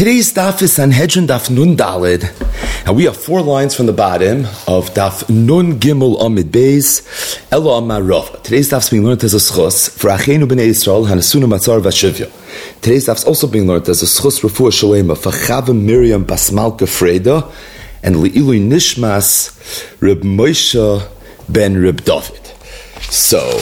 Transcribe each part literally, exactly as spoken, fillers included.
Today's daf is Sanhedrin daf Nun Daled, and we have four lines from the bottom of daf Nun Gimel Amid Beis Elo Amarov. Today's daf is being learned as a schos for Achenu B'nei Yisrael Hanasuna Matzar Vashivya. Today's daf is also being learned as a schos Refuah Shalema for Chava Miriam Bas Malka Freda and Le'ilui Nishmas Reb Moshe ben Reb David. So,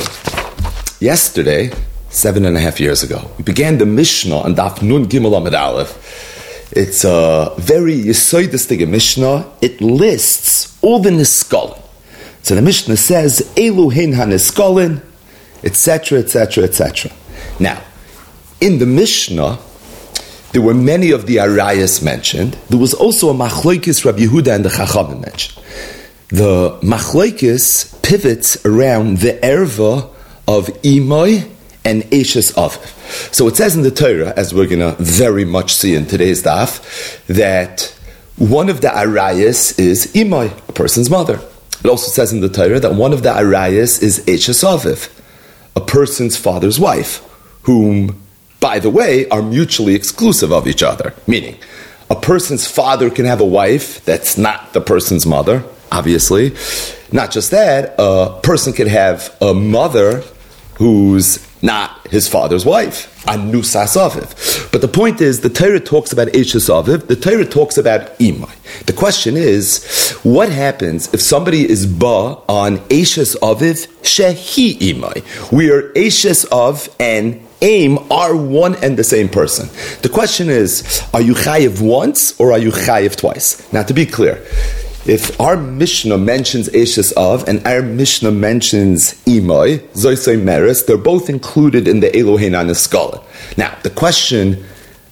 yesterday, seven and a half years ago, we began the Mishnah on daf Nun Gimel Amid Aleph. It's a very yesoidistic Mishnah. It lists all the niskalin. So the Mishnah says, Elu hein ha-niskalin, et cetera, et cetera, et cetera. Now, in the Mishnah, there were many of the arayas mentioned. There was also a machlokes Rabbi Yehuda and the Chachamim mentioned. The machlokes pivots around the erva of Imai and Eishes Aviv. So it says in the Torah, as we're going to very much see in today's daf, that one of the arayas is Imai, a person's mother. It also says in the Torah that one of the arayas is Eishes Aviv, a person's father's wife, whom, by the way, are mutually exclusive of each other. Meaning, a person's father can have a wife that's not the person's mother, obviously. Not just that, a person could have a mother who's not his father's wife, Anusas Aviv. But the point is, the Torah talks about Eishes Aviv, the Torah talks about Imai. The question is, what happens if somebody is ba on Eishes Aviv, shehi Imai, where Eishes Av and Aim are one and the same person? The question is, are you chayiv once or are you chayiv twice? Now, to be clear, if our Mishnah mentions Eishes Av and our Mishnah mentions Imai, Zoisei Meres, they're both included in the Elohein HaNiskala. Now, the question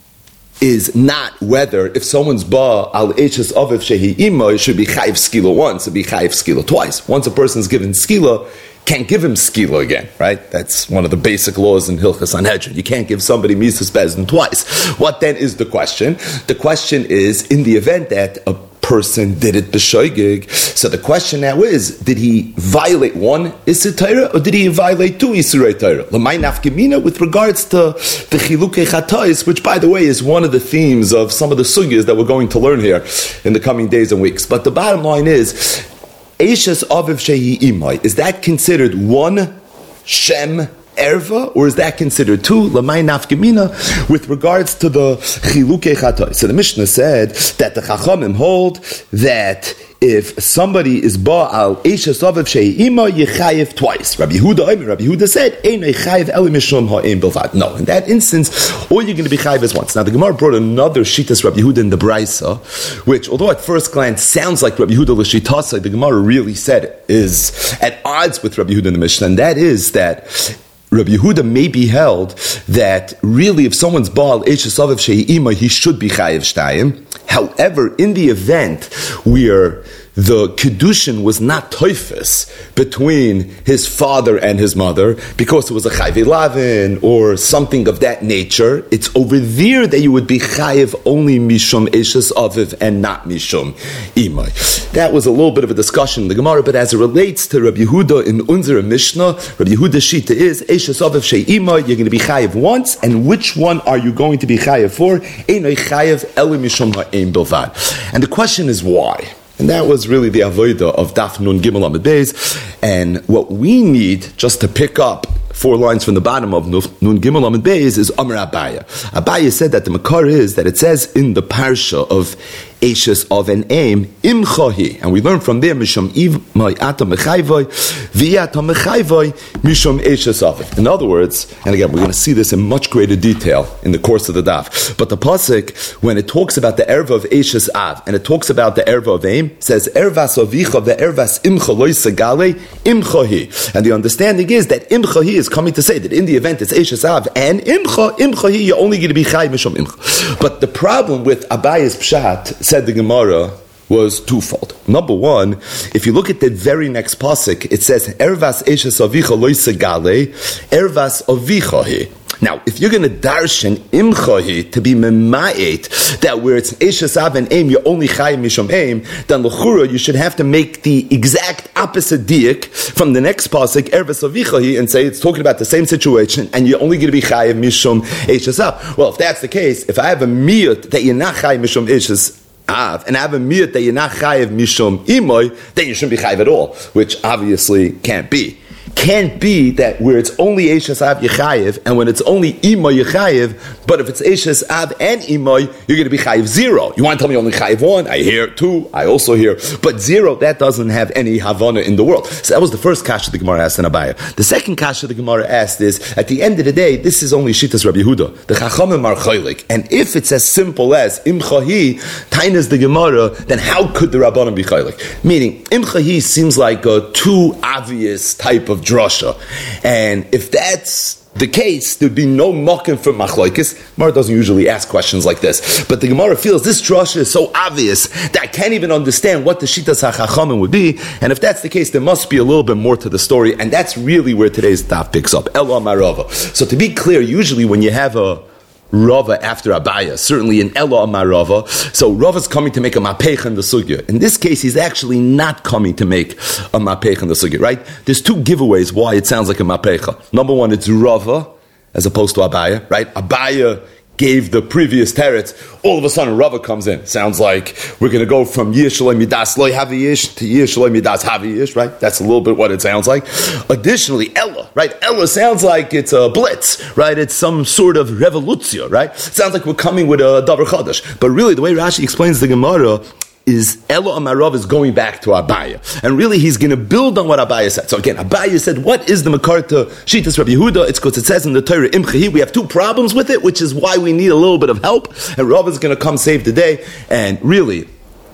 is not whether if someone's ba al Eishes Aviv shehi Imai should be chayiv skila once or be chayiv skila twice. Once a person's given skila, can't give him skila again, right? That's one of the basic laws in Hilchas Sanhedrin. You can't give somebody Mises Bezdin twice. What then is the question? The question is, in the event that a person did it b'shoigig, so the question now is, did he violate one Isur Torah or did he violate two Isurei Torah? L'may nafkamina with regards to the Chilukei Chatais, which, by the way, is one of the themes of some of the sugyas that we're going to learn here in the coming days and weeks. But the bottom line is, Eishes Aviv shehi Imai, is that considered one Shem erva, or is that considered two? L'may nafkamina with regards to the chilukei chatos. So the Mishnah said that the Chachamim hold that if somebody is ba al Eishes Aviv shehi ima, yechayev twice. Rabbi Yehuda, Rabbi Yehuda said, "Ein yechayev eli mishum ha'ein bilvad." No, in that instance, all you're going to be chayev is once. Now the Gemara brought another shitas Rabbi Yehuda in the Braisa, which, although at first glance sounds like Rabbi Yehuda l'shitasa, the Gemara really said is at odds with Rabbi Yehuda in the Mishnah, and that is that Rabbi Yehuda may be held that really if someone's Baal Eishes Aviv shehi ima, he should be chayiv shtayim. However, in the event where the Kedushin was not toifus between his father and his mother, because it was a chayv lavin or something of that nature, it's over there that you would be chayiv only mishum Eishes Aviv and not mishum imay. That was a little bit of a discussion in the Gemara, but as it relates to Rabbi Yehuda in Unzer Mishnah, Rabbi Yehuda's shita is Eishes Aviv shei imay, you're going to be chayiv once, and which one are you going to be chayiv for? Einay chayiv eli mishum ha'ein bilvad. And the question is why? And that was really the avodah of Daf Nun Gimel Amid Beis. And what we need, just to pick up four lines from the bottom of Nun Gimel Amid Beis, is Amar Abaya. Abaya said that the makar is that it says in the parsha of Eishes Av and Aim, Imchahi. And we learn from there, Mishum Imay Ata Mechayvoi, V'yata Mechayvoi, Mishum Eishes Aviv. In other words, and again, we're going to see this in much greater detail in the course of the daf, but the pasuk, when it talks about the erva of Eishes Av, and it talks about the erva of Aim, says, Ervas Avicha ve'ervas Imcha loy segale, Imchahi. And the understanding is that Imchahi is coming to say that in the event it's Eishes Av and Imcha, Imchahi, you're only going to be Chay Mishum Imcha. But the problem with Abaya's Pshat, said the Gemara, was twofold. Number one, if you look at the very next pasuk, it says, Ervas Eishes Avicha loy segale, Ervas Avicha he. Now, if you're going to darshan imchahi to be mema'et, that where it's Eishes Av and Aim, you're only chayiv mishum Aim, then l'chura, you should have to make the exact opposite diak from the next pasuk, Erves Avichahi, and say it's talking about the same situation, and you're only going to be chayiv mishum Eishes Av. Well, if that's the case, if I have a miyut that you're not chayiv mishum Eishes Av, and I have a miyut that you're not chayiv mishum imoy, then you shouldn't be chayiv at all, which obviously can't be. Can't be that where it's only Eishes Av Yechayev, and when it's only Imoy Yechayev, but if it's Eishes Av and Imoy, you're going to be Chayev zero. You want to tell me only Chayev one? I hear two, I also hear. But zero, that doesn't have any Havana in the world. So that was the first kasha the Gemara asked in Abaya. The second kasha the Gemara asked is, at the end of the day, this is only Shittas Rabbi Yehuda. The Chachamim are Chaylik. And if it's as simple as Imchahi, Tainas the Gemara, then how could the Rabbanim be Chaylik? Meaning, Imchahi seems like a too obvious type of drasha, and if that's the case, there'd be no mocking for machlokes. Gemara doesn't usually ask questions like this, but the Gemara feels this drasha is so obvious that I can't even understand what the Shitas HaChachamim would be, and if that's the case, there must be a little bit more to the story, and that's really where today's daf picks up. Elo Amarava. So to be clear, usually when you have a Rava after Abaya, certainly in Elo Amar Rava. So Rava's coming to make a mapech in the sugya. In this case, he's actually not coming to make a mapech in the sugya, right? There's two giveaways why it sounds like a mapecha. Number one, it's Rava as opposed to Abaya, right? Abaya gave the previous teretz. All of a sudden, Rava comes in. Sounds like we're going to go from Yir Shaloi Midas Loi Haviyish to Yir Shaloi Midas Haviyish, right? That's a little bit what it sounds like. Additionally, Ella, right? Ella sounds like it's a blitz, right? It's some sort of revolution, right? Sounds like we're coming with a Davar Chadash. But really, the way Rashi explains the Gemara is Elo Amarav is going back to Abaya. And really, he's going to build on what Abaya said. So again, Abaya said, what is the Makar to Shitas Rabbi Yehuda? It's because it says in the Torah, Imchahi, we have two problems with it, which is why we need a little bit of help. And Rav is going to come save the day. And really,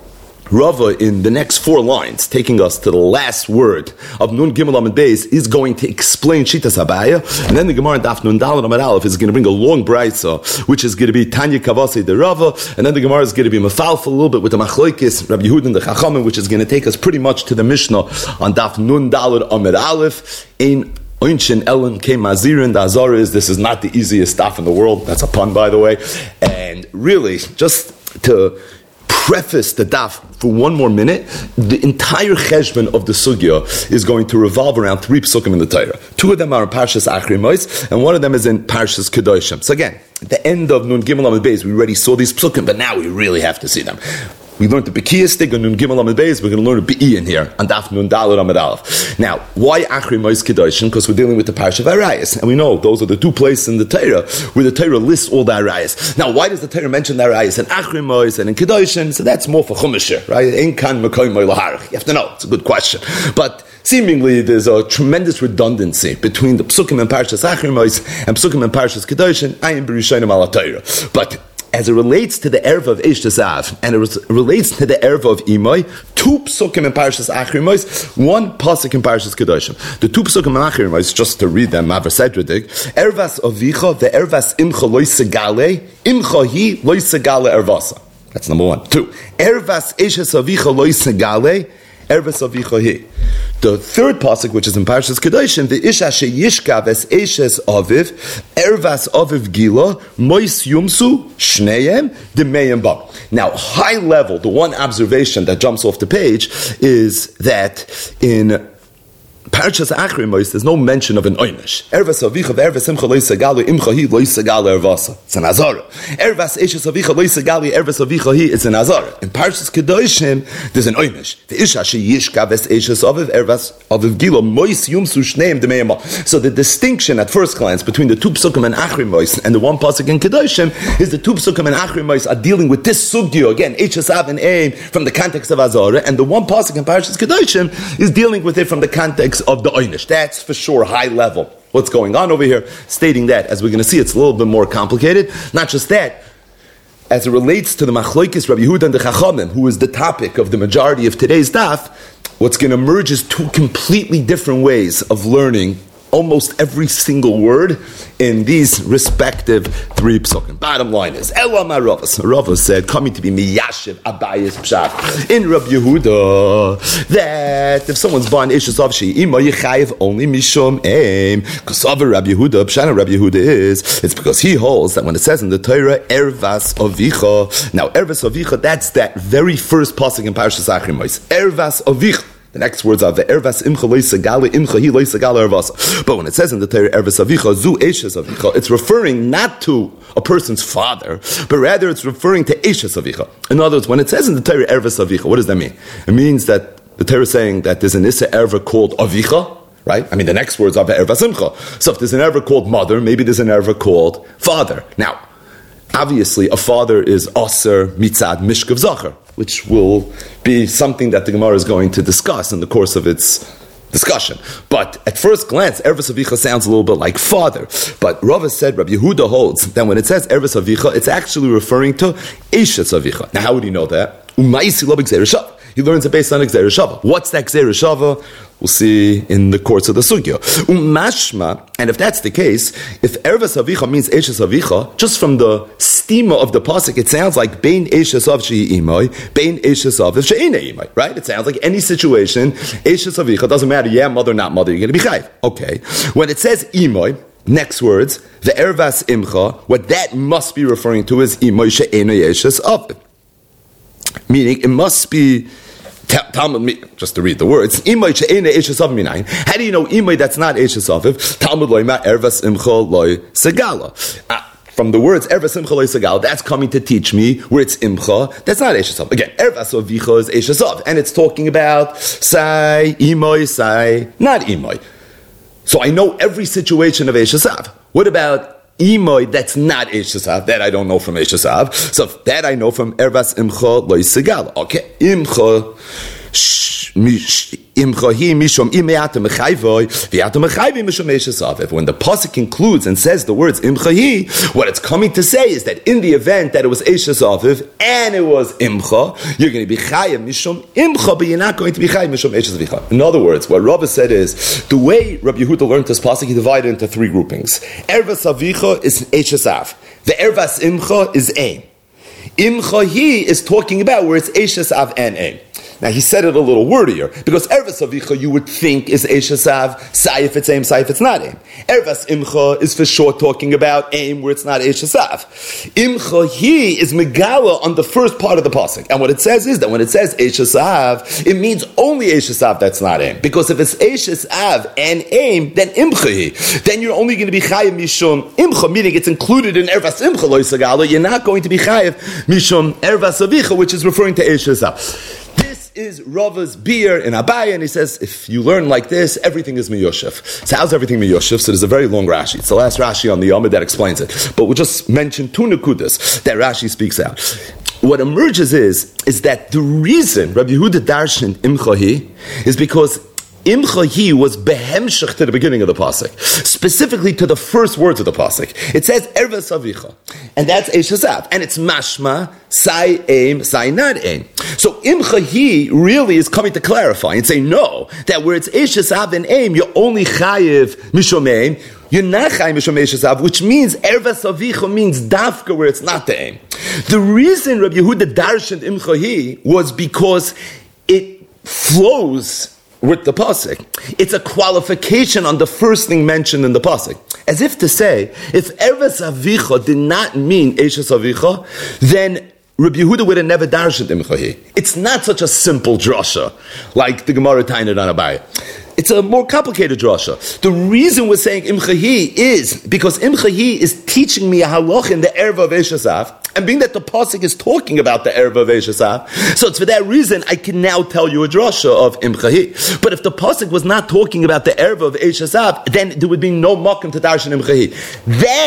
Rava, in the next four lines, taking us to the last word of Nun Gimel Amid Beis, is going to explain Shitas Abaya, and then the Gemara in Daf Nun Daled Amid Aleph is going to bring a long brayso, which is going to be Tanya Kavasi de Rava, and then the Gemara is going to be Mefalfel a little bit with the Machlokes, Rabbi Yehuda and the Chachamim, which is going to take us pretty much to the Mishnah on Daf Nun Daled Amid Aleph. In Oinshin Ellen came Mazirin, the Azara is, this is not the easiest stuff in the world. That's a pun, by the way. And really, just to preface the daf for one more minute, the entire cheshbon of the sugya is going to revolve around three psukim in the Torah. Two of them are in Parshas Achri Mos, and one of them is in Parshas Kedoshim. So again, at the end of Nun Gimel Amid Beis, we already saw these psukim, but now we really have to see them. We learned the Bekiyastik on Nun Gimel Amid Beis. We're going to learn a Be'i in here on Daf Nun Daled Amid Aleph. Now, why Achri Mos Kedoshim? Because we're dealing with the Parsha of Arayas, and we know those are the two places in the Torah where the Torah lists all the Arayas. Now, why does the Torah mention the Arayas in Achri Mos and in Kedoshim? So that's more for Chumash, right? Ein kan mekoy moy laharich. You have to know. It's a good question, but seemingly there's a tremendous redundancy between the Psukim and Parshas Achri Mos and Psukim and Parshas Kedoshim. Ayin b'Rishonim ala Torah, but as it relates to the Erev of Eishes Av, and it relates to the Erev of Imoy, two psukim in Parshas Achri Mos, one pasuk in Parshas Kedoshim. The two psukim in Achri Mos, just to read them, Maver Sedradik, Ervas Avicha, the Ervas Imcha Loi Segale, Imcha Hi Loi Segale Ervasa. That's number one. Two, Ervas Eishes Avicha Loi Segale, Ervas Avicha Hi. The third pasuk, which is in Parshas Kedoshim, the Isha Sheyishkav es Eishes Aviv, Ervas Aviv Gila, Mois Yumsu, Shneim, Demeyim Ba. Now, high level, the one observation that jumps off the page is that in Parshas Achri Mos, there's no mention of an oynish. Ervas avicha ve'ervas imcha lo yisagalu imcha hi lo yisagalu ervasa. It's an azara. Ervas eshes avicha lo yisagalu ervas avicha hi. It's an azara. In Parshas Kedoshim, there's an oynish. The isha sheyishka ves eshes aviv ervas aviv gilo mois yumsu shneim demeyama. So the distinction at first glance between the two psukim and Achri Mos and the one pasuk in Kedoshim is the two psukim and Achri Mos are dealing with this sugya again, eshes av and aim from the context of azara, and the one pasuk in Parshas Kedoshim is dealing with it from the context of the oynish. That's for sure high level. What's going on over here? Stating that, as we're going to see, it's a little bit more complicated. Not just that, as it relates to the machlokes Rabbi Yehuda and the Chachamim, who is the topic of the majority of today's daf, what's going to emerge is two completely different ways of learning almost every single word in these respective three psukim. Bottom line is, Ela ma Ravas. Ravas said, coming to be miyashiv abayis pshat in Rabbi Yehuda, that if someone's born ishes of she'ima yichayev only mishum aim. Because of Rabbi Yehuda, pshat Rabbi Yehuda is, it's because he holds that when it says in the Torah, ervas avicha. Now, ervas avicha, that's that very first pasuk in Parashas Achrimos. Ervas avicha. The next words are the ervas imcha lo yisagala imcha hi lo yisagala ervasa. But when it says in the Torah ervas avicha zu eshes avicha, it's referring not to a person's father, but rather it's referring to eshes avicha. In other words, when it says in the Torah ervas avicha, what does that mean? It means that the Torah is saying that there's an issa erva called avicha, right? I mean, the next words are the ervas imcha. So if there's an erva called mother, maybe there's an erva called father. Now, obviously, a father is aser mitzad mishkav zachar, which will be something that the Gemara is going to discuss in the course of its discussion. But at first glance, ervas avicha sounds a little bit like father. But Rava said, Rabbi Yehuda holds that when it says ervas avicha, it's actually referring to eshes avicha. Now, how would he know that? Umaisi lo b'gzeira shava. He learns it based on gzeira shava. What's that gzeira shava? We'll see in the course of the sugya. Umashma, and if that's the case, if ervas avicha means eshes avicha, just from the stima of the pasuk, it sounds like bein eshes av shehi imay, bein eshes av she'ena imay, right? It sounds like any situation, eshes avicha, doesn't matter, yeah, mother, not mother, you're going to be chayiv. Okay. When it says imay, next words, the ervas imcha, what that must be referring to is imay she'ena eshes av. Meaning, it must be Talmud, just to read the words, Imay she'ena eshes av minayin. How do you know Imay that's not eshes aviv? Talmud loyma ervas imcha loy segala. From the words ervas imcha loy segala, that's coming to teach me where it's imcha, that's not eshes av. Again, ervas avicha is eshes av, and it's talking about sai imay, sai not imay. So I know every situation of eshes av. What about Imoy, that's not Eshesav. That I don't know from Eshesav. So that I know from Ervas Imcha Lo Yisagala. Okay, Imcha Imcha Hi Mishom Imeata Mechayvoy Viata Mechayvi Mishom Eshesav. When the pasuk concludes and says the words Imcha Hi, what it's coming to say is that in the event that it was Eshesav and it was Imcha, you're going to be Chayav Mishom Imcha, but you're not going to be Chayav Mishom Eshesav. In other words, what Rabbi said is the way Rabbi Yehuda learned this pasuk, he divided into three groupings. Ervas Avicha is Eshesav. The Ervas Imcha is Aim. Imcha Hi is talking about where it's Eshesav and Aim. Now he said it a little wordier, because Ervas Avicha you would think is Eshesav, Sai if it's Aim, Sai if it's not Aim. Ervas Imcha is for sure talking about Aim where it's not Eshesav. Imcha Hi is Megala on the first part of the pasuk, and what it says is that when it says Eshesav, it means only Eshesav that's not Aim, because if it's Eshesav and Aim, then Imcha Hi, then you're only going to be Chayav Mishum Imcha, meaning it's included in Ervas Imcha Lo Yisagala, you're not going to be Chayav Mishum Ervas Avicha, which is referring to Eshesav. Is Rava's beer in Abaye, and he says, if you learn like this, everything is Miyoshef. So how's everything Miyoshef? So there's a very long Rashi. It's the last Rashi on the Yomid that explains it. But we'll just mention two Nukudas that Rashi speaks out. What emerges is, is that the reason Rabbi Yehuda darshan Imcha Hi is because Imcha Hi was behemshach to the beginning of the pasuk, specifically to the first words of the pasuk. It says Ervas Avicha, and that's Eshesav, and it's mashma sai aim sai not aim. So Imcha Hi really is coming to clarify and say no, that where it's Eshesav and aim, you're only chayiv mishom aim. You're not chayiv mishom Eshesav, which means Ervas Avicha means dafka where it's not the aim. The reason Rabbi Yehuda darshan Imcha Hi was because it flows with the pasuk. It's a qualification on the first thing mentioned in the pasuk. As if to say, if Ervas Avicha did not mean Eshes Avicha, then Rabbi Yehuda would have never darshan Imcha Hi. It's not such a simple drasha like the Gemara Tainad on Abaye. It's a more complicated drasha. The reason we're saying Imcha Hi is because Imcha Hi is teaching me a halach in the erva of Eshesav, and being that the pasuk is talking about the erva of Eshesav, so it's for that reason I can now tell you a drasha of Imcha Hi. But if the pasuk was not talking about the erva of Eshesav, then there would be no makom to darshan Imcha Hi. That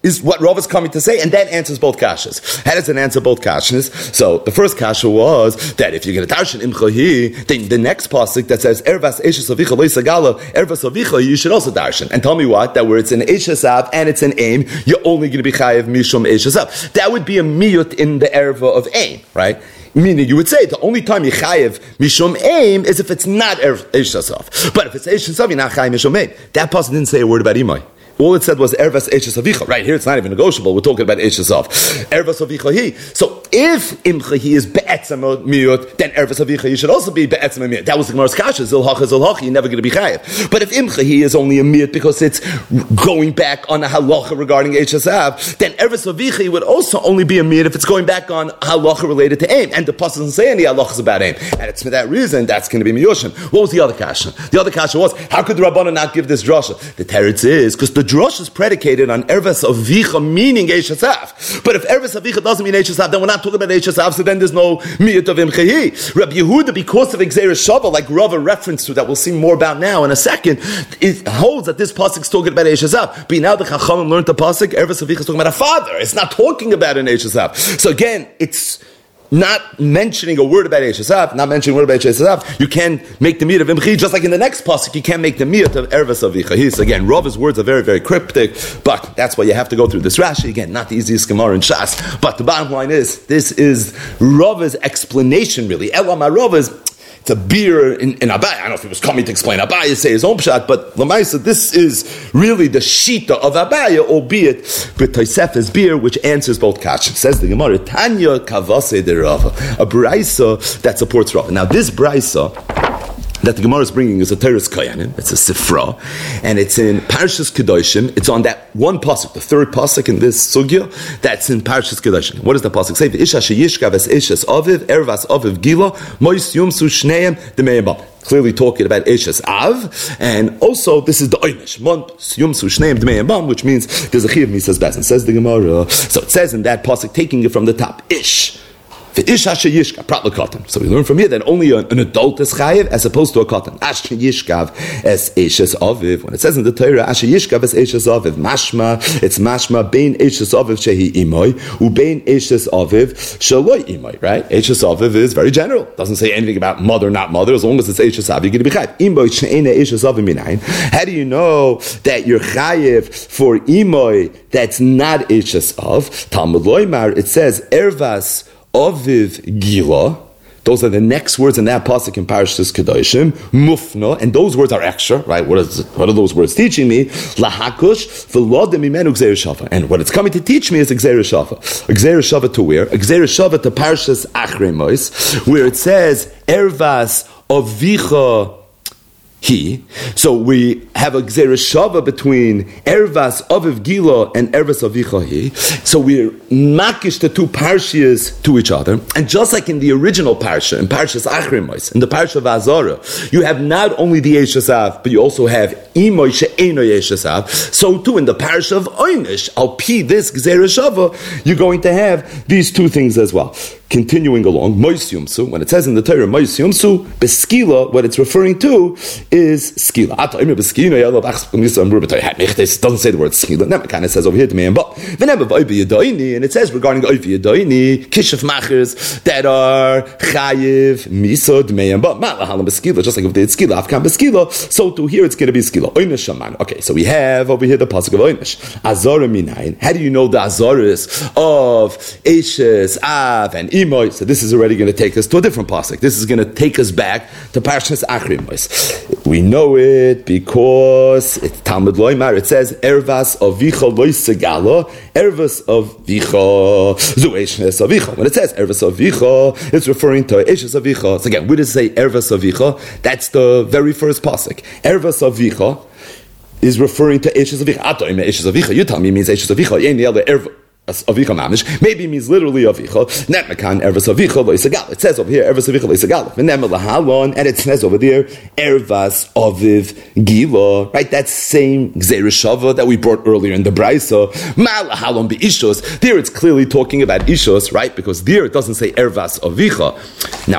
is what Rav is coming to say, and that answers both kashas. How does it answer both kashas? So the first kasha was that if you're going to darshan imchahi, then the next pasuk that says ervas eshes avicha loisagala ervas avicha, you should also darshan. And tell me what? That where it's an eshesav and it's an aim, you're only going to be chayev mishum eshesav. That would be a miyut in the erva of aim, right? Meaning, you would say the only time you chayev mishum aim is if it's not eshesav. But if it's eshesav, you're not chayev mishum aim. That pasuk didn't say a word about imay. All it said was ervas eshes avicha. Right here, it's not even negotiable. We're talking about eshesav. Ervas avicha hi. So if imcha hi is be'etzem miyut, then ervas avicha you should also be be'etzem miyut. That was the Gemara's kasha. Zilhacha zilhacha. You're never going to be chayev. But if imcha hi is only a miyut because it's going back on a halacha regarding eshesav, then ervas avicha would also only be a miyut if it's going back on halacha related to aim. And the pasuk doesn't say any halachas about aim. And it's for that reason that's going to be miyushim. What was the other kasha? The other kasha was, how could the Rabbanan not give this drasha? The teretz is because the drush is predicated on ervas avicha meaning eshesav. But if ervas avicha doesn't mean eshesav, then we're not talking about eshesav, so then there's no miyut of imchahi. Rabbi Yehuda, because of exeris shava, like Rava reference to that we'll see more about now in a second, it holds that this pasuk is talking about eshesav. But now the Chachamim learned the pasuk, ervas avicha is talking about a father. It's not talking about an eshesav. So again, it's not mentioning a word about eshesav, not mentioning a word about eshesav, you can make the miyut of imchi, just like in the next pasuk, you can't make the miyut of ervas avicha. So again, Rav's words are very, very cryptic, but that's why you have to go through this Rashi. Again, not the easiest Gemara in Shas, but the bottom line is, this is Rav's explanation, really. Elam Rav's, it's a beer in, in Abai. I don't know if he was coming to explain Abai, say his own pshat, but Lamaisa, this is really the shita of Abai, albeit with Tosefes beer, which answers both kashas. Says the Gemara, Tanya kavase de Rava, a brisa that supports Rava. Now this brisa that the Gemara is bringing is a Teres Kayanim. It's a Sifra, and it's in Parshas Kedoshim. It's on that one pasuk, the third pasuk in this sugya. That's in Parshas Kedoshim. What does the pasuk say? V'isha sheyishkav es ishes aviv ervas aviv gila mois yumsu shneim demeyabam. Clearly talking about Eshes Av, and also this is the Oynish, Yumsu Shneim Dmei Bam, which means there's a Chiv Misas Bezin. Says the Gemara. So it says in that pasuk, taking it from the top, Ish. So we learn from here that only an, an adult is chayiv as opposed to a katan. Asher yishkav es eshes aviv. When it says in the Torah, Asher yishkav es eshes aviv, mashma, it's mashma bein eshes aviv shehi imoy, ubein eshes aviv shaloi imoy. Right? Eshes aviv is very general. Doesn't say anything about mother, not mother. As long as it's eshes aviv, you're going to be chayiv. Imoy she'ena eshes aviv minayin. How do you know that you're chayiv for imoy that's not eshes av? Talmud loymar. It says ervas Aviv Gila. Those are the next words in that pasuk in Parashas Kedoshim. Mufna, and those words are extra, right? What is what are those words teaching me? Lahakush v'lodem imenu gzeir shava. And what it's coming to teach me is gzeir shava. Gzeir shava to where? Gzeir shava to Parashas Achrei Mos, where it says ervas avicha he. So we have a gzeira shava between ervas aviv gila and ervas avicha he. So we're makish the two parshias to each other. And just like in the original parsha, in Parshas Achrei Mos, in the parsha of Azara, you have not only the Yeshasav, but you also have imoy she'eno Yeshasav. So too in the parsha of Oynish, al pi this gzeira shava, you're going to have these two things as well. Continuing along, Mois Yumsu, when it says in the Torah, Mois Yumsu, Beskila, what it's referring to is Skila. It doesn't say the word Skila. Never kind of says over here to me, but and it says regarding Oivi Yadoini, Kishaf Machers that are Chayiv, Misod, Meyan, but Malahalam Beskila, just like if they had Skila, Afkan Beskila, so to here it's going to be Skila. Oynish Shaman. Okay, so we have over here the pasuk of Oynish. Azara Minayin. How do you know the Azaras of Eshes, Av, and Imoy? So this is already going to take us to a different pasuk. This is going to take us back to Parshas Achrei Mos. We know it because it's Talmud Loymar. It says Ervas Avicha Loisegala, Ervas Avicha Zueshnes Avicha. When it says Ervas Avicha, it's referring to Eshes Avicha. So again, we just say Ervas Avicha. That's the very first pasuk. Ervas Avicha is referring to Eshes Avicha. Ato ime Eshes Avicha. You tell me it means Eshes Avicha. Any other Ervas Avicha mamish, maybe it means literally Avicha. Netmakan Ervas Avicha loisagal. It says over here Ervas Avicha loisagal. V'nem lahalon, and it says over there Ervas Aviv Gila. Right, that same Gzeira Shava that we brought earlier in the Brisa. Ma lahalon beishos. There it's clearly talking about ishos, right? Because there it doesn't say Ervas Avicha. Now it, it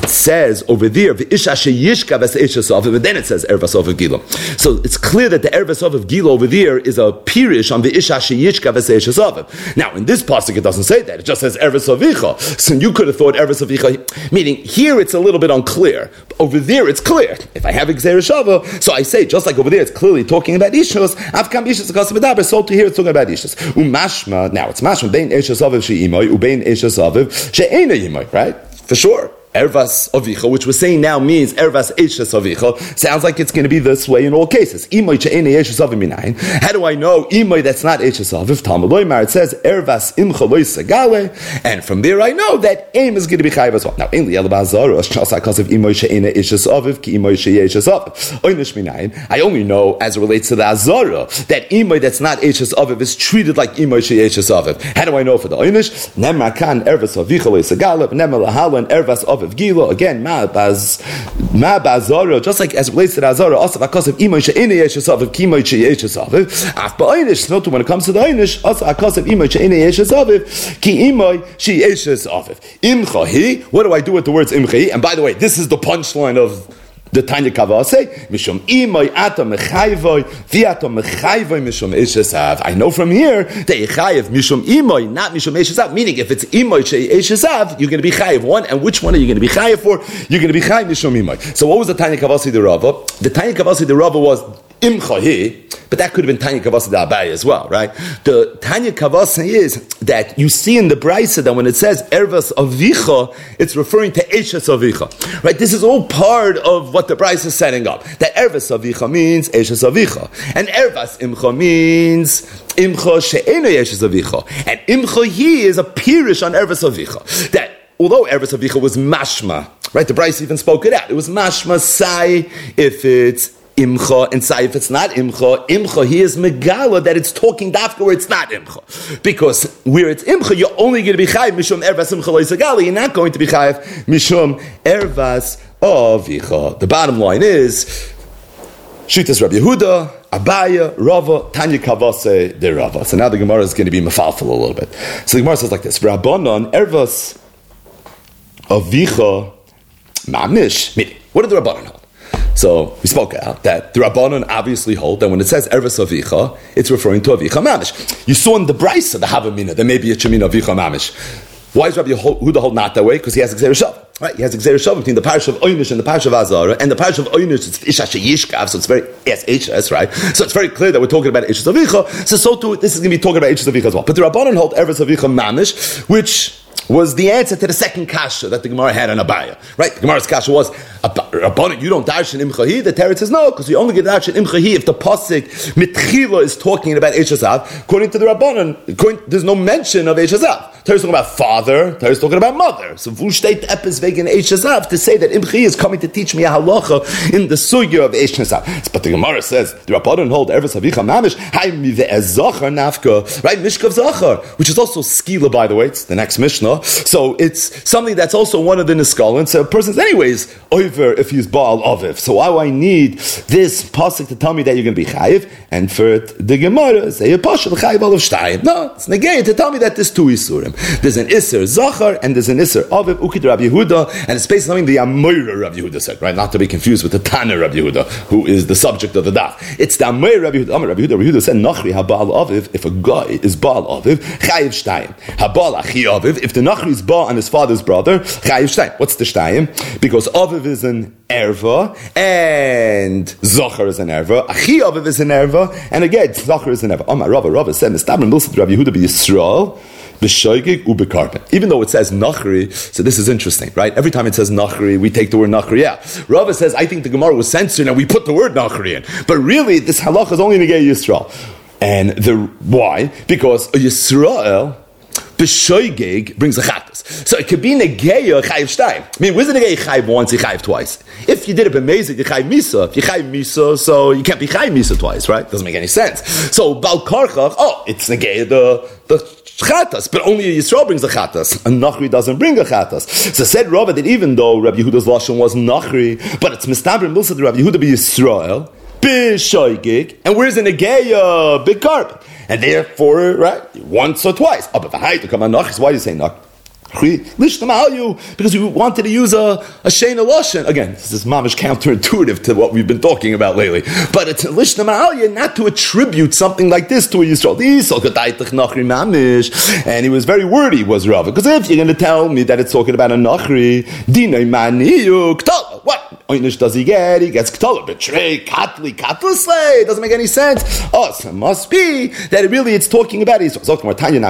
it says over there, V'isha sheyishka v'se'eshes aviv, but then it says Ervas Aviv Gilo. So it's clear that the Ervas Aviv Gilo over there is a pirish on V'isha sheyishka v'se'eshes aviv. Now, in this pasuk, it doesn't say that. It just says Ervas Avicha. So you could have thought Ervas Avicha, meaning here it's a little bit unclear. Over there, it's clear. If I have Gzeira Shava, so I say, just like over there, it's clearly talking about Ishus, Avkam Ishus Akasim Medaber, so to here it's talking about Ishus. Umashma, now it's Mashma, Bein Eshes Aviv She'imoy, Ubein Eshes Aviv She'ena Yimoy, right? For sure. Ervas Avicha, which we're saying now means Ervas Eshes Avicha, sounds like it's going to be this way in all cases. Imoy She'ena Eshes Aviv Minayin. How do I know Imoy that's not Eshes Aviv? Talmud Loymar, it says Ervas Imcha Loy Sagale, and from there I know that Aim is going to be Chayiv as well. Now, in the Elabazar, because of Imoy She'ena Eshes Aviv, Ki Imoy She'eshes Aviv. Oynish Minayin, I only know as it relates to the Azara that Imoy that's not Eshes Aviv is treated like Imoy She'eshes Aviv. How do I know for the Oynish? Nemar Kan Ervas Avicha Loy Sagale, Nemar Lahalan Ervas Aviv Gilo, again, ma baz ma bazara, just like as it relates to the azara, also because of imoy she'ena yeshes aviv, ki imoy she'eshes aviv, af ba'inish, not when it comes to the inish, also because of imoy she'ena yeshes aviv, ki imoy she'eshes aviv. Imchahi, what do I do with the words imchahi? And by the way, this is the punchline of the Tanya Kavase, Mishum Imoy Ata Mechayvoy, Viata Mechayvoy Mishum Eshesav. I know from here that Yechayev Mishum Imoy, not Mishum Eshesav, meaning if it's Imoy Eshesav, you're going to be Chayev one, and which one are you going to be Chayev for? You're going to be Chayev Mishum Imoy. So what was the Tanya Kavase the Rava? The Tanya Kavase the Rava was Imchahi, but that could have been Tanya Kavase the Abai as well, right? The Tanya Kavase is that you see in the Brisa that when it says Ervas Avicha, it's referring to Eshes Avicha, right? This is all part of what the Brisa is setting up. That Ervas Avicha means Eshes Avicha, and Ervas Imcha means Imcha She'ena Eshes Avicha, and Imchahi is a pirish on Ervas Avicha. That although Ervas Avicha was mashma, right? The Brisa even spoke it out. It was mashma sai if it's Imcha, and say if it's not Imcha, Imcha, he is Megala that it's talking dafka where it's not Imcha. Because where it's Imcha, you're only going to be Chayiv Mishum Ervas Imcha Lo Yisagali, you're not going to be Chayiv Mishum Ervas Avicha. The bottom line is, Shitas Rabbi Yehuda, Abaya, Rava, Tanya Kavase, de Rava. So now the Gemara is going to be mafalfal a little bit. So the Gemara says like this, Rabbanon, Ervas Avicha, Mamish. What did the Rabbanon hold? So we spoke out that the Rabbanon obviously hold that when it says Ervas Avicha, it's referring to Avicha Mamish. You saw in the Brisa, the Havamina, there may be a Shemina Avicha Mamish. Why is Rabbi Yehuda hold not that way? Because he has Gzeira Shava, right? He has Gzeira Shava between the parish of Oynish and the parish of Azara, and the parish of Oynish is Isha Sheyishkav, so it's very yes, H S, right? So it's very clear that we're talking about Eshes Avicha. So so too, this is going to be talking about Eshes Avicha as well. But the Rabbanon hold Ervas Avicha Mamish, which was the answer to the second kasha that the Gemara had on Abaya. Right? The Gemara's kasha was, Rabbanon, you don't darshan imchahi? The Teretz says no, because you only get darshan imchahi if the pasuk mitchila is talking about Eshesav. According to the Rabbanon, according, there's no mention of Eshesav. Teretz talking about father, Teretz talking about mother. So vu steht epis wegen Eshesav to say that imchahi is coming to teach me a halacha in the sugya of Eshesav. But the Gemara says, the Rabbanon hold Ervas Avicha Mamish, Haimi ve'ezachar nafka, right? Mishkav Zachar, which is also skila, by the way, it's the next Mishnah. So it's something that's also one of the niskalin. So a person's anyways over if he's Baal Aviv. So why do I need this pasuk to tell me that you're going to be chayiv? And for it, the Gemara say a pasuk chayiv olav shtayim. No, it's negay to tell me that there's two isurim. There's an iser zachar and there's an iser aviv ukid Rabbi Yehuda, and it's based on something the Amoira Rabbi Yehuda said, right? Not to be confused with the Tana Rabbi Yehuda, who is the subject of the daf. It's the Amoira Rabbi Yehuda. Rabbi Yehuda, Rabbi Yehuda said nachri habal aviv. If a guy is Baal Aviv, chayiv shtayim. Habal achi aviv. If the nachri is Baal and his father's brother, chayiv shtayim. What's the shtayim? Because aviv is an erva and zachar is an erva. Achi aviv is an erva, and again zachar is an erva. Amar Rava Rava said, "Mistabrim milsad Rabbi Yehuda be Yisrael." Even though it says Nachri, so this is interesting, right? Every time it says Nachri, we take the word Nachri out. Rava says, I think the Gemara was censored and we put the word Nachri in. But really, this halacha is only Negei Yisrael. And the why? Because Yisrael, B'shoigeg brings a chatas. So it could be Negeya Chayiv Shtayim. I mean, where's the Negeya Chayiv once, you Chayiv twice? If you did it b'mezid, you Chayiv Misa. If you Chayiv Misa, so you can't be Chayiv Misa twice, right? Doesn't make any sense. So Bal Karchach, oh, it's Negeya the, the chatas, but only a Yisrael brings a chatas. A Nachri doesn't bring a chatas. So said Rava that even though Rabbi Yehuda's lashon was Nachri, but it's Mistabrim Milsa to Rabbi Yehuda be Yisrael, B'shoigig, and where's the Negeya big carpet? And therefore, right, once or twice. Oh, but the height to come on Nachri, why do you say Nachri? Because we wanted to use a, a Shena Loshen. Again, this is mamish counterintuitive to what we've been talking about lately. But it's Lishna Ma'alya not to attribute something like this to a Yisrael. And he was very wordy, was Rav. Because if you're going to tell me that it's talking about a Nachri, Dinay Maniyu Ktala. What? Oynish does he get? He gets Ktala. Betray, Katli, Katla slay. It doesn't make any sense. Oh, so it must be that it really it's talking about Yisrael.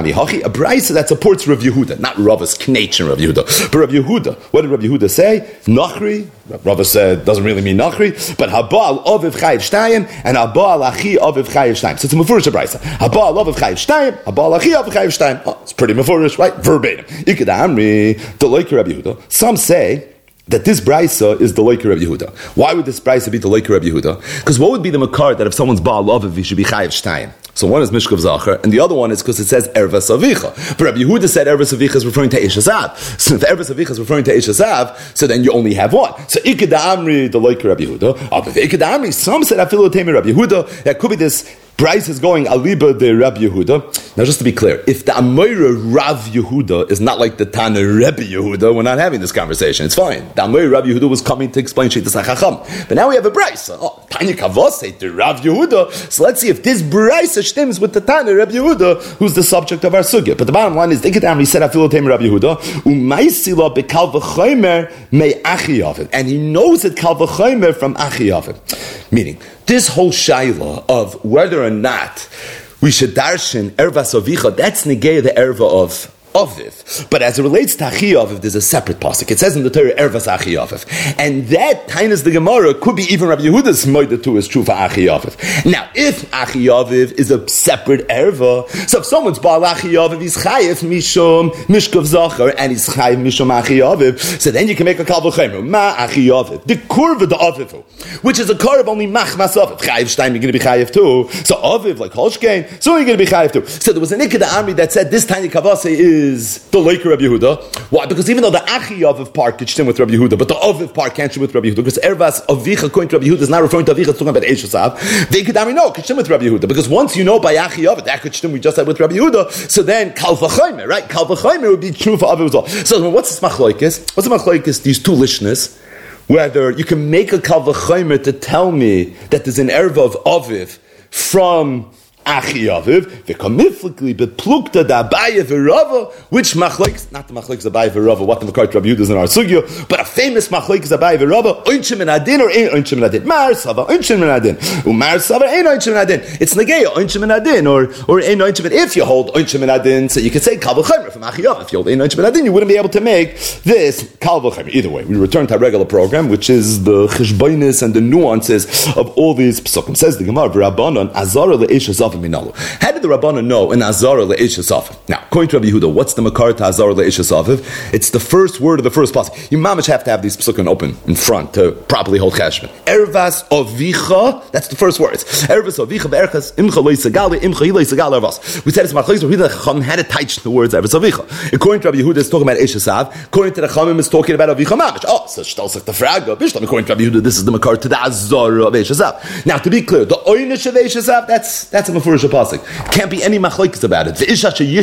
A Braisa that supports Rav Yehuda, not Rav's Knetchen Rav Yehuda. But Rav Yehuda, what did Rav Yehuda say? Nachri. Rav said doesn't really mean Nachri, but Habal Aviv Chayiv Shtayim and Habal Achi Aviv Chayiv Shtayim. So it's a Mefurish Braisa. Habal Aviv Chayiv Shtayim, Habal Achi Aviv Chayiv Shtayim. Oh, it's pretty Mefurish, right? Verbatim. Ikeda Amri, the Leiker Rav Yehuda. Some say that this Braisa is the Leiker Rav Yehuda. Why would this Braisa be the Leiker Rav Yehuda? Because what would be the makar that if someone's Baal Aviv, he should be Chayiv Shtayim? So one is Mishkav Zachar, and the other one is because it says Ervas Avicha. But Rabbi Yehuda said Ervas Avicha is referring to Eish Azav. So if Ervas Avicha is referring to Eish Azav, so then you only have one. So Ikeda Amri, the Leiker Rabbi Yehuda. Oh, but Ikeda Amri, some said Afilu Temi Rabbi Yehuda. That could be this Bryce is going Aliba de Rabbi Yehuda. Now, just to be clear, if the Amoira Rav Yehuda is not like the Tana Rebbe Yehuda, we're not having this conversation. It's fine. The Amoira Rav Yehuda was coming to explain Sheitas HaChacham. But now we have a Bryce. Oh, Tanya Kavos to Rav Yehuda. So let's see if this Bryce stems with the Tana Rebbe Yehuda, who's the subject of our sugya. But the bottom line is, Iked Amri said Afilu Temi Rabbi Yehuda, Umaisila bekal v'chomer me Achi Yavim. And he knows it kal v'chomer from Achi Yavim. Meaning, this whole shaila of whether or not we should darshan ervas avicha, that's negay the erva of Aviv. But as it relates to Achi Aviv, there's a separate pasuk. It says in the Torah, Ervas Achi Aviv. And that, Tainas the Gemara, could be even Rabbi Yehuda's moida too is true for Achi Aviv. Now, if Achi Aviv is a separate erva, so if someone's Baal Achi Aviv, he's Chayev Mishum Mishkav Zachar, and he's Chayev Mishum Achi Aviv, so then you can make a Kal V'Chomer, Ma Achi Aviv, the Kurva the Avivu, which is a car of only Machmas Aviv. Chayev Shtein, you're going to be Chayev too. So Aviv, like Holshkein, so you're going to be Chayev too. So there was an Ikeda Army that said this tiny Kavase is is the Leiker Rabbi Yehuda. Why? Because even though the Achi Aviv part could stem with Rabbi Yehuda, but the Aviv part can't stem with Rabbi Yehuda, because Ervas Avicha according to Rabbi Yehuda is not referring to Avicha, it's talking about Eish Asav. They could know, could stem with Rabbi Yehuda, because once you know by Achi Aviv, that could stem we just said with Rabbi Yehuda, so then Kal V'Chomer, right? Kal V'Chomer would be true for Aviv as well. So what's this Machlokes? What's the Machlokes? These two lishnas, whether you can make a Kal V'Chomer to tell me that there's an Erva of Aviv from Achi Aviv, v'kamiflikli beplukta da Abaye v'Rava, which machlokes, not the machlokes Abaye v'Rava, what the Makar Rabbi Yehuda is in our sugya, but a famous machlokes Abaye v'Rava, oinchim min adin or ein oinchim min adin, mar sava oinchim min adin, umar sava ein oinchim min adin. It's negeya oinchim min adin or or ein oinchim min. If you hold oinchim min adin, so you could say kal v'chomer from Achi Aviv. If you hold ein oinchim min adin, you wouldn't be able to make this kal v'chomer. Either way, we return to our regular program, which is the cheshbonis and the nuances of all these psukim. Says the Gemara, v'Rabbanon azara le'eish hazav. How did the Rabbanan know in Azara le'Eish Asaviv? Now, according to Rabbi Yehuda, what's the makar to Azara le'Eish Asaviv? It's the first word of the first pasuk. You mamish have to have these psukim open in front to properly hold cheshbon. Ervas avicha, that's the first words. Ervas avicha be'erchas imcha lo yisagale imcha hi lo yisagale ervas. We said it's machlokes. We the Chachamim had to touch the words Ervas avicha. According to Rabbi Yehuda, it's talking about Eish Asav. According to the Chachamim, it's talking about avicha mamish. Oh, so shtalsach the fraga bishlam. According to Rabbi Yehuda, this is the makar to the Azara of Eish Asav. Now, to be clear, the oynish of Eish Asav, that's that's a mefurish pasuk. Can't be any machlokes about it. It's